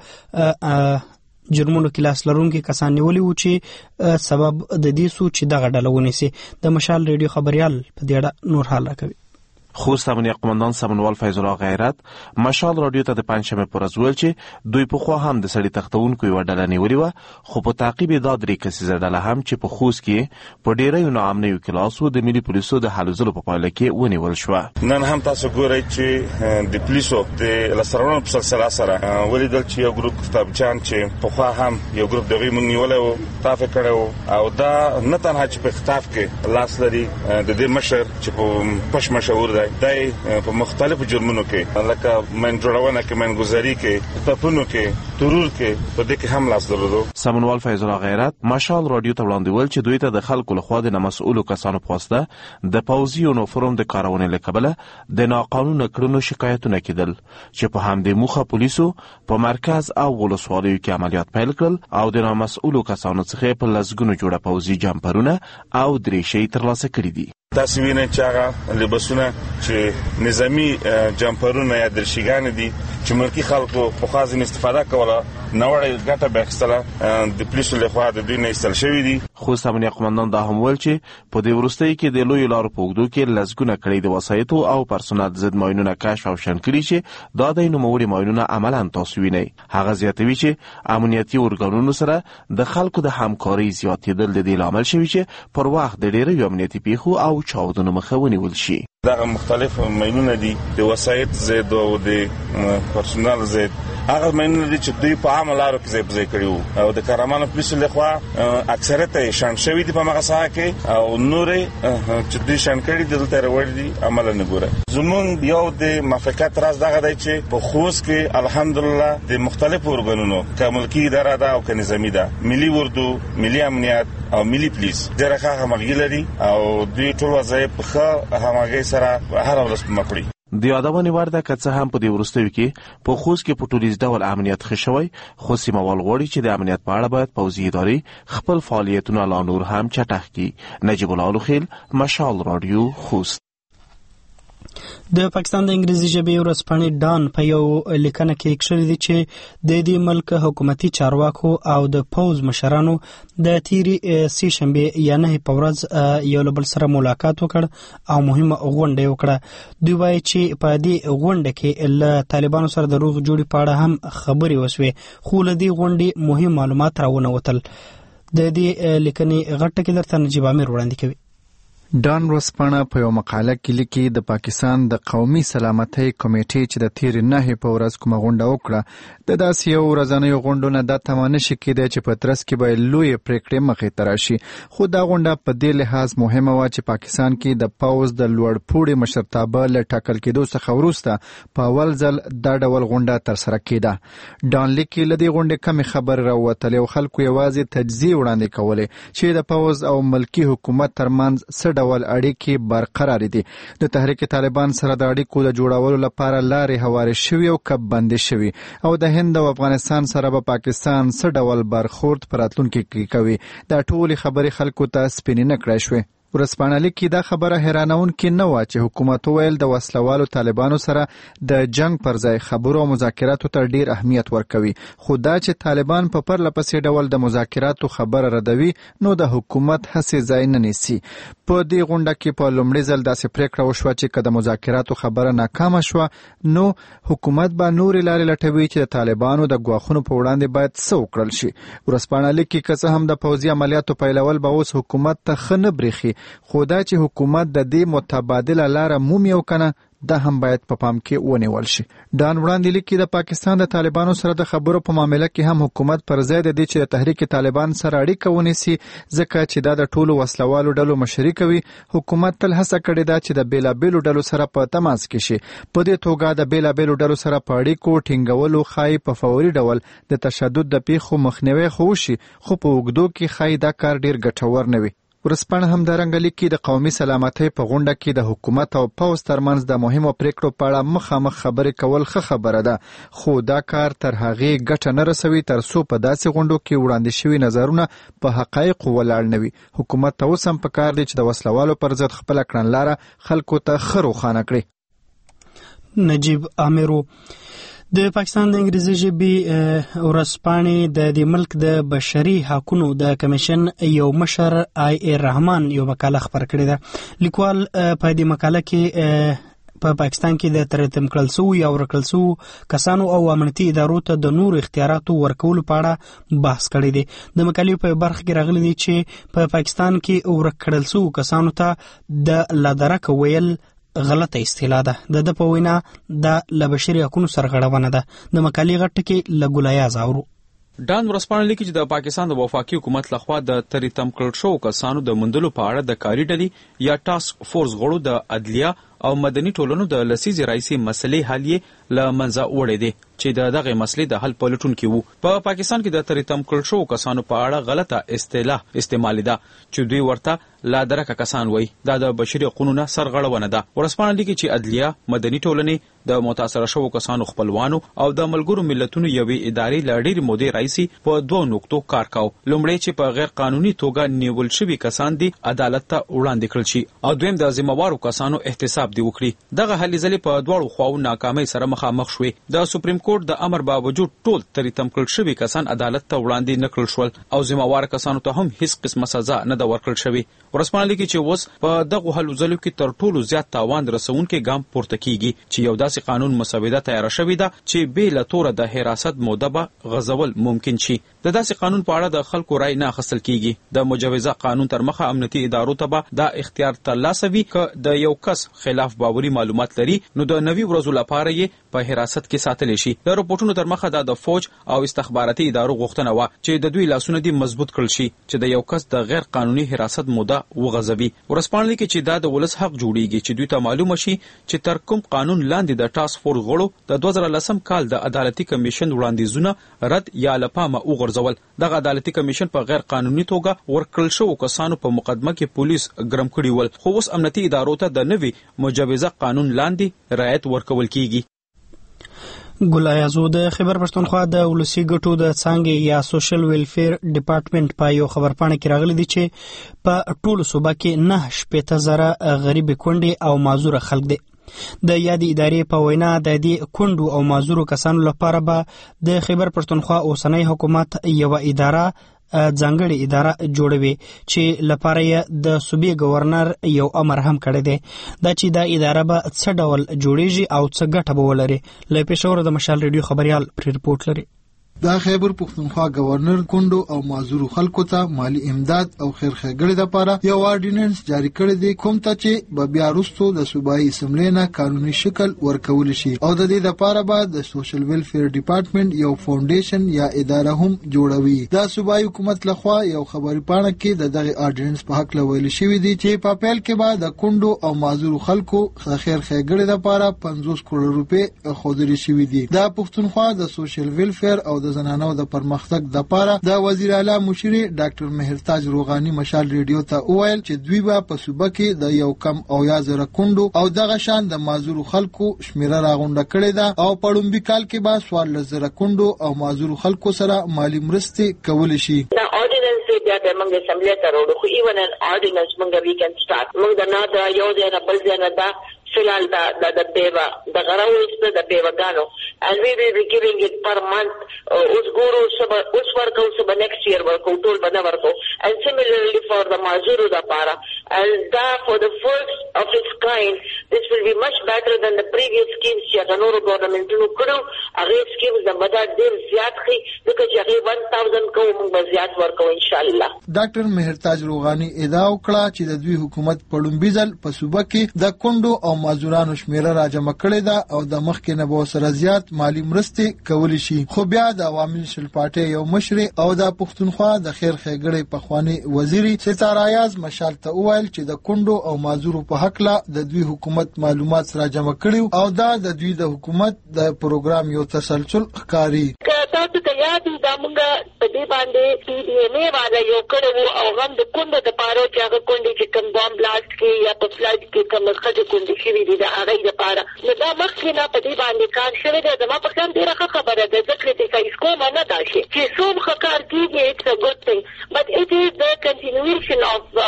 Speaker 1: ورته جرمونو کې لاس لرونکي کسان نیولي وو چې سبب د دې سو چې دغه ډله ونیسي. د مشال ریډیو خبريال په دې اړه نور حال راکوي.
Speaker 23: خوست امنیه قماندان سمنوال فیض الله غیرت مشال رادیو ته د پنځشنبه پر ورځ ویل چې دوی په خوا هم د سړي تختونکو یو ډله نیولې وه خو په تعقیب دا درې کسیزه ډله هم چې په خوست کې په ډیریو ناامنیو کلاسو د ملي پولیسو د هلو ځلو په پایله کې ونیول شوه.
Speaker 13: نن هم تاسو ګورئ چې د پولیسو د لاسرونو په سلسله سره ولیدل چې یو ګروپ کتابچان چې په خوا هم یو ګروپ دغه مونږ نیولې وو تافه کړو او دا نه تنها چې په خطاف کې لاس لري د دې مشر چې په پښ مشهور دی دای په مختلفو جرمونو کې لکه من جوړونه کې من گزاري کې تپونو کې ترور کې په دې کې هم لاس درلودو.
Speaker 23: سمنوال فیض الله غیرت مشال رادیو ته وړاندې ول چې دوی ته د خلکو لخوا د مسؤلو کسانو په واسطه د پوځي یونیفورم د کارونې له کبله د ناقانونه کړنو شکایتونه کېدل چې په همدې موخه پولیسو په مرکز او ولسوالیو کې عملیات پیل کړل او د نامسؤلو کسانو څخه په لسګونو جوړه پوځي جمپرونه او درېشۍ ترلاسه کړي دي.
Speaker 13: تاسو وینئ چې هغه لباسونه چې نظامی جمپرونه یا درشګان دي چې ملکی خلکو په خاصه استفاده کوله نوړې ګټه به اخیستله د پولیسو لخوا د دوی نه ایستل شوی دي.
Speaker 23: خوست امنیه قماندان دا هم ویل چې په دې وروستۍ کې د لوی لارو په اوږدو کې لسګونه کړۍ د وسایطو او پرسونل ضد ماینونه کشف او شنډ کړي چې دا د نوموړي ماینونه عملاً تاسو وینئ. هغه زیاتوي چې امنیتي ارګانونو سره د خلکو د همکارۍ زیاتېدل د دې لامل شوي چې پر وخت د ډېرو امنیتي پیښو او چاودنو مخه ونیول شي.
Speaker 13: دا مختلف ماینونه دي د وسایط ضد او د پرسونل ضد هغه ماینونه دي چې دوی په عام لارو کې ځای په ځای کړي او د کارمانو پولیسو لخوا اکثریت یې شنډ شوي دي په هغه ساحه کې او نورې چې دوی شنډ کړي دلته راوړي دي عمل نه ګوره. زمونږ یو د موافقت راز دغه دی چې په خوست کې الحمدلله د مختلفو ارګانونو که ملکي اداره ده او که نظامي ده ملي اردو ملي امنیت او ملي پولیس ډېره ښه همغږي لري او دوی ټول وظایف په ښه همغږۍ سره هره ورځ په مخ وړي.
Speaker 23: د یادونې وړ ده که څه هم په دې وروستیو کې په خوست کې په ټولیز ډول امنیت ښه شوی خو سیمهوال غواړي چې د امنیت په اړه باید پوځي ادارې خپل فعالیتونه لا نور هم چټک کړي. نجیب الله الخیل مشال رادیو خوست.
Speaker 1: د پاکستان د انګریزي ژبې ورځپاڼې ډان په یو لیکنه کې کښلي دي چې د دې ملک حکومتي چارواکو او د پوځ مشرانو د تیرې سې شنبې یا نهې په ورځ یو له بل سره ملاقات وکړ او مهمه غونډه یې وکړه. دوی وایي چې په دې غونډه کې له طالبانو سره د روغ جوړې په اړه هم خبرې وشوې خو له دې غونډې مهم معلومات راونه وتل. د دې لیکنې غټه کې درته نجیب امیر وړاندې کوي.
Speaker 6: ډان ورځپاڼه په یو مقاله کې لیکي د پاکستان د قومي سلامتۍ کمیټې چې د تیر نهې په ورځ کومه غونډه وکړه د داسې یو ورځنیو غونډو نه دا تمه نشي کېدی چې په ترڅ کې به لویې پریکړې مخې ته راشي، خو دا غونډه په دې لحاظ مهمه وه چې پاکستان کې د پوځ د لوړپوړي مشرتابه له ټاکل کېدو څخه وروسته په اول ځل دا ډول غونډه ترسره کېده. ډان لیکي له دې غونډې کمې خبرې راووتلې او خلکو یوازې تجزیې وړاندې کولې چې د پوځ او ملکي حکومت ترمنځ څه ډول اړیکې برقرار دي. د تحریک طالبان سره د اړیکو د جوړولو لپاره لارې هوارې شوي او کب بندې شوي او د هند او افغانستان سره به پاکستان څه ډول برخورد په راتلونکي کې کوي. دا ټولې خبرې خلکو ته سپینې نه کړای شوې. ورځپاڼه لیکي دا خبره حیرانونکې نه وه چې حکومت وویل د وسلوالو طالبانو سره د جنگ پر ځای خبرو او مذاکراتو ته ډیر اهمیت ورکوي، خو دا چې طالبان په پرله پسې ډول د مذاکراتو خبره ردوي نو د حکومت هڅې ځای نه نیسي. په دې غونډه کې په لومړي ځل داسې پریکړه وشوه چې که د مذاکراتو خبره ناکامه شوه نو حکومت به نورې لارې لټوي چې د طالبانو د ګواښونو په وړاندې باید څه وکړل شي. ورځپاڼه لیکي که څه هم د پوځي عملیاتو پیلول به اوس حکومت ته ښه نه برېښي، خو دا چې حکومت د دې متبادله لاره مومي او کنه دا هم باید په پام کې ونیول شي. ډان وړاندې لیکي د پاکستان د طالبانو سره د خبرو په معامله کې هم حکومت پر ځای د دې چې د تحریک طالبان سره اړیکه ونیسي ځکه چې دا د ټولو وسلوالو ډلو مشري کوي. حکومت تل هڅه کړې ده چې د بیلابیلو ډلو سره په تماس کې شي. په دې توګه د بیلابیلو ډلو سره په اړیکو ټینګولو ښایي په فوري ډول د تشدد د پیښو مخنیوی خو وشي، خو په اوږدو کې ښایي دا کار ډیر ګټور نه وي. ورځپاڼه همدارنګه لیکي د قومي سلامتۍ په غونډه کې د حکومت او پوځ ترمنځ د مهمو پریکړو په اړه مخامخ خبرې کول ښه خبره ده، خو دا کار تر هغې ګټه نه رسوي تر څو په داسې غونډو کې وړاندې شوي نظرونه په حقایقو ولاړ نه وي. حکومت ته اوس هم پکار دی چې د وسلوالو پر ضد خپله کړنلاره خلکو ته ښه روښانه کړي.
Speaker 1: نجیب آمرو د پاکستان د انګریزي ژبې ورځپاڼې د دې ملک د بشري حقوقو د کمیشن یو مشر آی ای رحمان یو مقاله خبر کړې ده. لیکوال په دې مقاله کې په پاکستان کې د ترتیب کړل شوی او ورکړل شوی کسانو او امنیتي ادارو ته د نور اختیاراتو ورکولو په اړه بحث کړی دی. د مقالې په برخه کې راغلی دی چې په پاکستان کې ورکړل شوی کسانو ته د لادرک ویل غلطه اصطلاح ده. د د په وینا د لبشري حقوقو سرغړونه ده. د مقالې غټ کې لګولیا زاورو
Speaker 14: ډان ورځپاڼه لیکي چې د پاکستان د وفاقي حکومت لخوا د تریتم کړل شو کسانو د مندلو په اړه د کاری ډلې یا ټاسک فورس غړو د عدلیه او مدني ټولنو د لسیزې رئیسي مسلې حل یې له منځه وړې دي چې د دغه مسلې د حل په لټون کې وو. په پاکستان کې د تریتم کړل شو کسانو په اړه غلطه اصطلاح استعمال ده چې دوی ورته لادرکه کسان وایي. دا د بشري حقوقو نه سرغړونه ده. ورځپاڼه لیکي چې عدلیه، مدني ټولنې، د متاثره شوو کسانو خپلوانو او د ملګرو ملتونو یوې ادارې له ډېرې مودې راهیسې په دوه نقطو کار کاوه. لومړی چې په غیر قانوني توګه نیول شوي کسان دي عدالت ته وړاندې کړل شي او دویم د ذمہوارو کسانو احتساب دی وکړي. دغه هلې ځلې په دواړو خواو ناکامۍ سره مخامخ شوې. د سپریم کورټ د امر باوجود ټول تریتم کړل شوي کسان عدالت ته وړاندې نه کړل شول او ذمہوار کسانو ته هم هیڅ قسمه سزا نه ده ورکړل شوې. ورځپاڼه لیکي چې اوس په دغه هلو ځلو کې تر ټولو زیات تاوان رسونکي ګام پورته کیږي چې یو داسې قانون مسوده تیار شوی ده چې بې له توره د حراست موده به غځول ممکن شي. د داسې قانون په اړه د خلکو رای نه اخیستل کیږي. د مجوزه قانون تر مخه امنیتي ادارو ته به دا اختیار ترلاسه وي که د یو کس خلاف باوري معلومات لري نو د نوي ورځو لپاره یې په حراست کې ساتل شي. د رپورټونو تر مخه دا د فوج او استخباراتي ادارو غوښتنه و چې د دوی لاسونه دي مضبوط کړل شي چې د یو کس د غیر قانوني حراست موده وغځوي. ورځپاڼه لیکي چې دا د ولس حق جوړیږي چې دوی ته معلومه شي چې تر کوم قانون لاندې د ټاسک فورس غړو د دوه زره لسم کال د عدالتي کمیشن وړاندیزونه رد یا له پامه وغورځول. دغه عدالتي کمیشن په غیر قانوني توګه ورکړل شوو کسانو په مقدمه کې پولیس ګرم کړي ول، خو اوس امنیتي ادارو ته د نوي مجوزه قانون لاندې رعایت ورکول کیږي.
Speaker 1: ګل ایازو د خیبر پښتونخوا د ولسی ګټو د څانګې یا سوشل ویلفیر ډپارټمنټ په یو خبرپاڼه کې راغلی دی چې په ټولو صوبه کې نه شپېته زره غریب کونډې او معذور خلک دي. د یادې ادارې په وینا د دې کونډو او معذورو کسانو لپاره به د خیبر پښتونخوا اوسنی حکومت یو اداره ځانګړې اداره جوړوي چې لپاره یې د صوبې گورنر یو امر هم کړی دی. دا چې دا اداره به څه ډول جوړیږي او څه ګټه به ولري. له پېښور د مشال ریډیو خبريال پر رپورټ لري.
Speaker 15: د خیبر پښتونخوا گورنر کندو او معذور خلکو ته مالی امداد او خیر ښېګړې لپاره یو آرډیننس جاری کړی دی کوم ته چې به بیا وروستو د صوبایي اسمبلۍ نه قانوني شکل ورکول شي او د دې لپاره به د سوشل ویلفیر ډپارټمنټ یو فاونډیشن یا اداره هم جوړوي. د صوبایي حکومت لخوا یو خبري پاڼه کې د دغه آرډیننس په حق ویل شوی دی چې په پیل کې به د کندو او معذور خلکو خیر ښېګړې لپاره پنځوس کروڑ روپۍ ښودل شوي دي. د پښتونخوا د سوشل ویلفیر او د زنانو د پرمختګ لپاره د وزیر اعلی مشر ډاکټر مهرتاج روغانی مشال ریډیو ته وویل چې دوی به په صوبه کې د یو کم او یا زره کندو او دغه شان د معذور خلکو شمیره راغونډه کړې ده او په لومړي کال کې به څوارلس زره کندو او معذور خلکو سره مالی مرستې کولی شي.
Speaker 16: دا اورډیننس بیا د موږ اسمبلی ته وروړو خو ایون ان اورډیننس موږ وی کین سٹارټ موږ د نه د یو ځای نه بل ځای نه دا فلال دا د بیوا د غراوست د بیوګانو and we will be giving it per month اوس ګورو سبا اوس ورکو سبا next year ورکو ټول باندې ورکو and similarly for the mazuru da para and da for the first of its kind this will be much better than the previous schemes چې د نورو ګورنمنټونو کړو هغه schemes د مدد ډیر زیات خي دغه چې هغه one thousand کو موږ زیات ورکو ان شاء الله.
Speaker 15: ډاکټر مهرتاج روغانی ادعا وکړه چې د دوی حکومت په لومړي ځل په صوبه کې د کندو او معذورانو شمیره راجمع کړې ده او د مخکې نه به سره زیات مالی مرستې کولی شي. خو بیا د عوامي نېشنل پارټۍ یو مشر او د پښتونخوا د خیر ښېګړې پخوانی وزیر ستاره ایاز مشال ته وویل چې د کندو او معذورو په حق لا د دوی حکومت معلومات راجمع کړي او دا د دوی د حکومت د پروګرام یو تسلسل ښکاري.
Speaker 16: تاسو ته یاد دی دا موږ په دې باندې پی ډي ایم ای باندې یو کړو او هم د کندو د پاره چې هغه کندې چې کوم بام بلاست کې یا په فلایټ کې کوم خځې کندې شوي دي د هغه لپاره نو دا مخکې نه په دې باندې کار شوی دی. زما په خیال ډېره ښه خبره ده ځکه کریټیسایز کوم نه دا شي چې څوم ښه کار کېږي اټس ا ګوډ تھنګ بټ اټ از د کنټینیویشن اف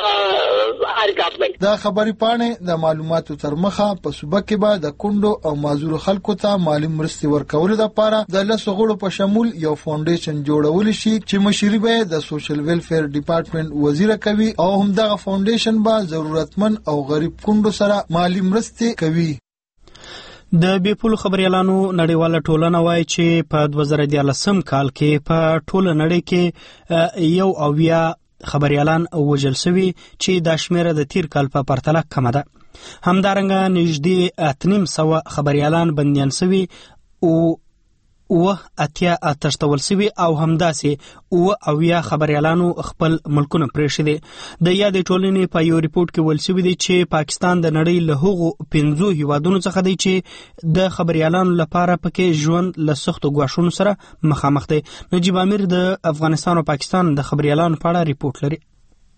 Speaker 16: آر ګورنمنټ.
Speaker 15: دا خبري پاڼې د معلوماتو تر مخه په صوبه کې به د کندو او معذور خلکو ته مالی مرستې ورکولو لپاره د لسو غړو په شمول یو فاونډیشن جوړول شي چې مشري به د سوشل ویلفیر ډپارټمنټ وزیر کوي او هم دغه فاونډیشن به ضرورتمن او غریب کندو سره مالی مرستې کوي.
Speaker 1: د بیپول خبريالانو نړیواله ټولنه وایي چې په دوه زره دیارلسم کال کې په ټوله نړۍ کې یو اویا خبريالان وژل شوي چې د شمیره د تیر کال په پرتله کمه ده. همدارنګه نږدې اتنیم سوه خبريالان بندیان شوي او و اتیا تشتول سوي او همداسې و اویا خبريالانو خپل ملکونه پرېښي دي. د یادې ټولنې په یو ریپورت کې ویل شوي دي چې پاکستان د نړۍ له هغو پنځو هیوادونو څخه دی چې د خبريالانو لپاره پکې ژوند له سختو ګواښونو سره مخامخ دی. نجیب امیر د افغانستان او پاکستان د خبريالانو په اړه ریپورت لري.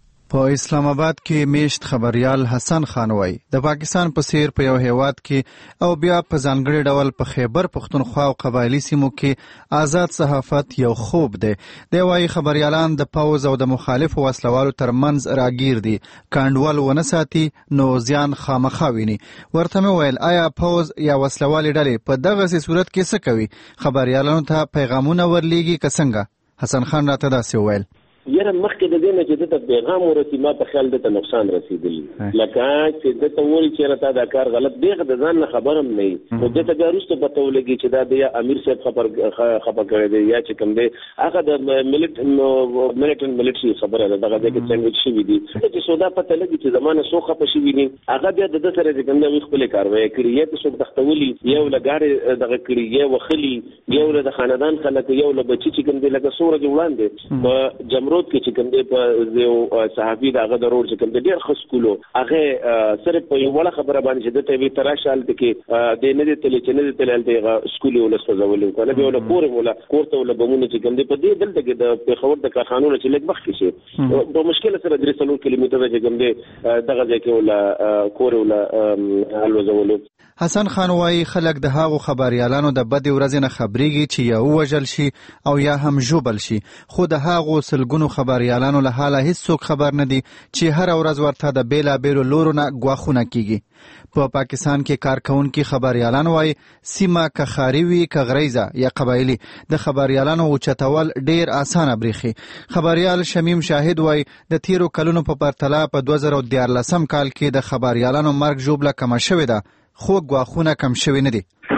Speaker 6: په اسلام آباد کې میشت خبريال حسن خان وای د پاکستان په سیر په یو هیواد کې او بیا په ځانګړي ډول په خیبر پښتونخوا او قبایلی سیمو کې آزاد صحافت یو خوب دی. دی وای خبريالان د پاوز او د مخالفو وسلوالو ترمنځ راګیر دي کاندوال ونه ساتي نو زیان خامخا ویني. ورته مې ویل آیا پاوز یا وسلوالي ډلې په دغه صورت کې څه کوي خبريالانو ته پیغامونه ورلیږي که څنګه؟ حسن خان راته داسې وویل
Speaker 17: یره مخکې د دې نه چې د پیغام ورسې ما په خیال د نقصان رسیدلی لکه چې د تول چې راته دا کار غلط دی د ځان نه خبرم نه نو د تګاروسته پته ولګي چې دا د امیر صاحب خبر خبر کړی دی یا چې کوم دی هغه د ملت ملټن ملټري خبره ده دغه د سندویچ شي دي چې سودا پته لګي چې زمانه سو خپه شي ویني هغه بیا د سره د کوم دی خپل کاروي کړی یا چې څوک تختولي یو لګار دغه کړی یو وخلی یو د خاندان خلک یو ل بچی چې کوم دی لکه سورج وړاندې په جمرود کې چې کوم دی په یو صحافي دغه ضرور چې کوم دی ډیر خصکولو هغه سره په یو وړه خبره باندې چې د ته وی تراشال کې د نه دي تل چې نه دي تل دغه سکولي ولسوځول کنه به ولا کور ولا کوړته ولا بمونه چې کوم دی په دې دلته کې د پیښور د کارخانو چې لږ وخت شي په مشکل سره درې سلو کیلومتر چې کوم دی دغه ځای کې ولا کور ولا الوزول.
Speaker 6: حسن خان وای خلک د هاغو خبريالانو د بدې ورځې نه خبريږي چې یا وژل شي او یا هم جوبل شي خو د هاغو سلګونو خبريالانو له حاله هیڅوک خبر نه دي چې هر ورځ ورته د بیلا بیلو لورو نه غواخونه کیږي. په پا پاکستان کې کارکونکي خبريالان وای سیمه که خاري وي که غریزه یا قبایلی د خبريالانو اوچتول ډیر اسانه بریخي. خبريال شمیم شاهد وای د تیرو کلونو په پرتله په دوه زره دیارلسم کال کې د خبريالانو مرګ جوبله کم شوې ده خو غواخونه کم شوی نه دي.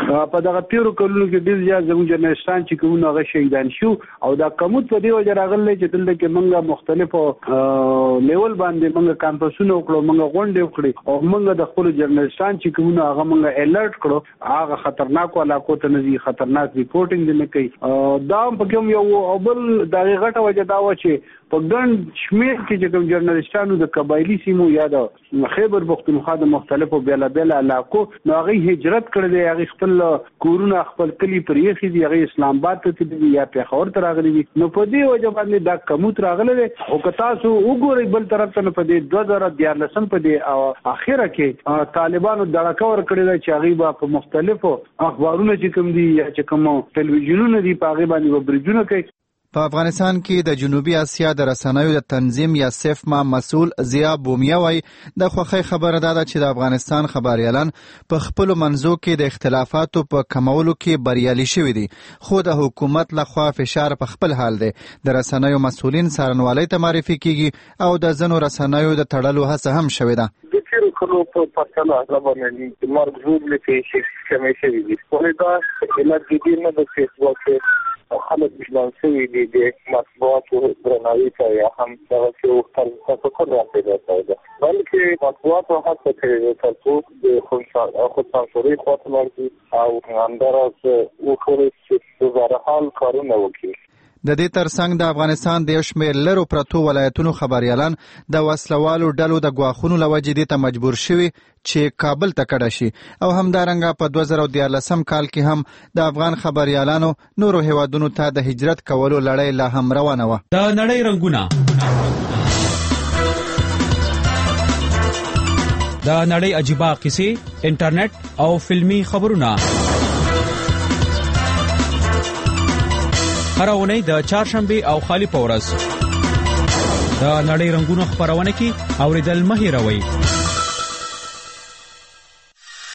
Speaker 7: په دغه تیرو کلونو کې ډیر زیات زموږ جرنالستان چې کومه هغه شهیدان شو او دا کموت په دی وجه راغلی چې دلته کې موږ مختلفو لیول باندې موږ کمپسونه وکړو موږ غونډې وکړې او موږ د خپل جرنالستان چې کومه هغه موږ الرټ کړو هغه خطرناک علاقو ته نزي خطرناک ریپورټینګ نه کوي دا په کوم یو او بل د غټه وجه دا و چې په ګڼ شمېر کې چې کوم جرنالستانو د قبایلی سیمو یا د خیبر پختونخوا د مختلفو بیل بیل علاقو نو هغه هجرت کړل دی هغه خپل کورونه خپل کلی پرېخي دي هغه اسلام آباد ته دي یا پیښور ته راغلي دي نو په دې وجه باندې دا کموت راغلی دی او که تاسو وګورئ بل طرف ته په دې دوه زره دیارلسم په دې او اخره کې طالبانو دړکه ور کړی دی چې هغه په مختلفو اخبارونو چې کوم دي یا چې کوم ټلویزیونونه دي په هغه باندې وبرجونه کوي
Speaker 6: په افغانستان کې د جنوبي اسیا د رسنیو د تنظیم یا سیفما مسؤل ضیا بومیا وای د خوخی خبره ده چې د افغانستان خبريالان په خپل منځو کې د اختلافاتو په کمولو کې بریالي شوي دي خو د حکومت لخوا فشار په خپل حال دی د رسنیو مسؤلین سارنوالۍ ته معرفي کیږي او د ځنو رسنیو د تړلو هڅه هم شوې ده
Speaker 19: د چیرې کلو په پرتله غوښنه مرګ زوب لکه چې کمې شوي دي ولې دا علت دي نه د فیسبوک خلک بشلان سوي دي د مطبوعاتو درناوي ته یا هم دغه چې تفکر را پیدا کړی ده بلکې مطبوعاتو هڅه کوي تر څو د خودسانسورۍ خواته لاړ شي او همداراز وښودل چې د بهرحال کارونه وکړي
Speaker 6: د دې ترڅنګ د افغانستان د یو شمېر لرو پرتو ولایتونو خبريالان د وسلوالو ډلو د ګواښونو له وجې دې ته مجبور شوي چې کابل ته کډه شي او همدارنګه په دوه زره دیارلسم کال کې هم د افغان خبريالانو نورو هیوادونو ته د هجرت کولو لړۍ لا هم روانه وه.
Speaker 14: د نړۍ رنګونه د نړۍ عجیبه قصې انټرنیټ او فلمی خبرونه هر اونۍ د چهارشنبه او خالی په ورځ د نړۍ رنګونو خبرونه کې اوریدل مه هېروئ.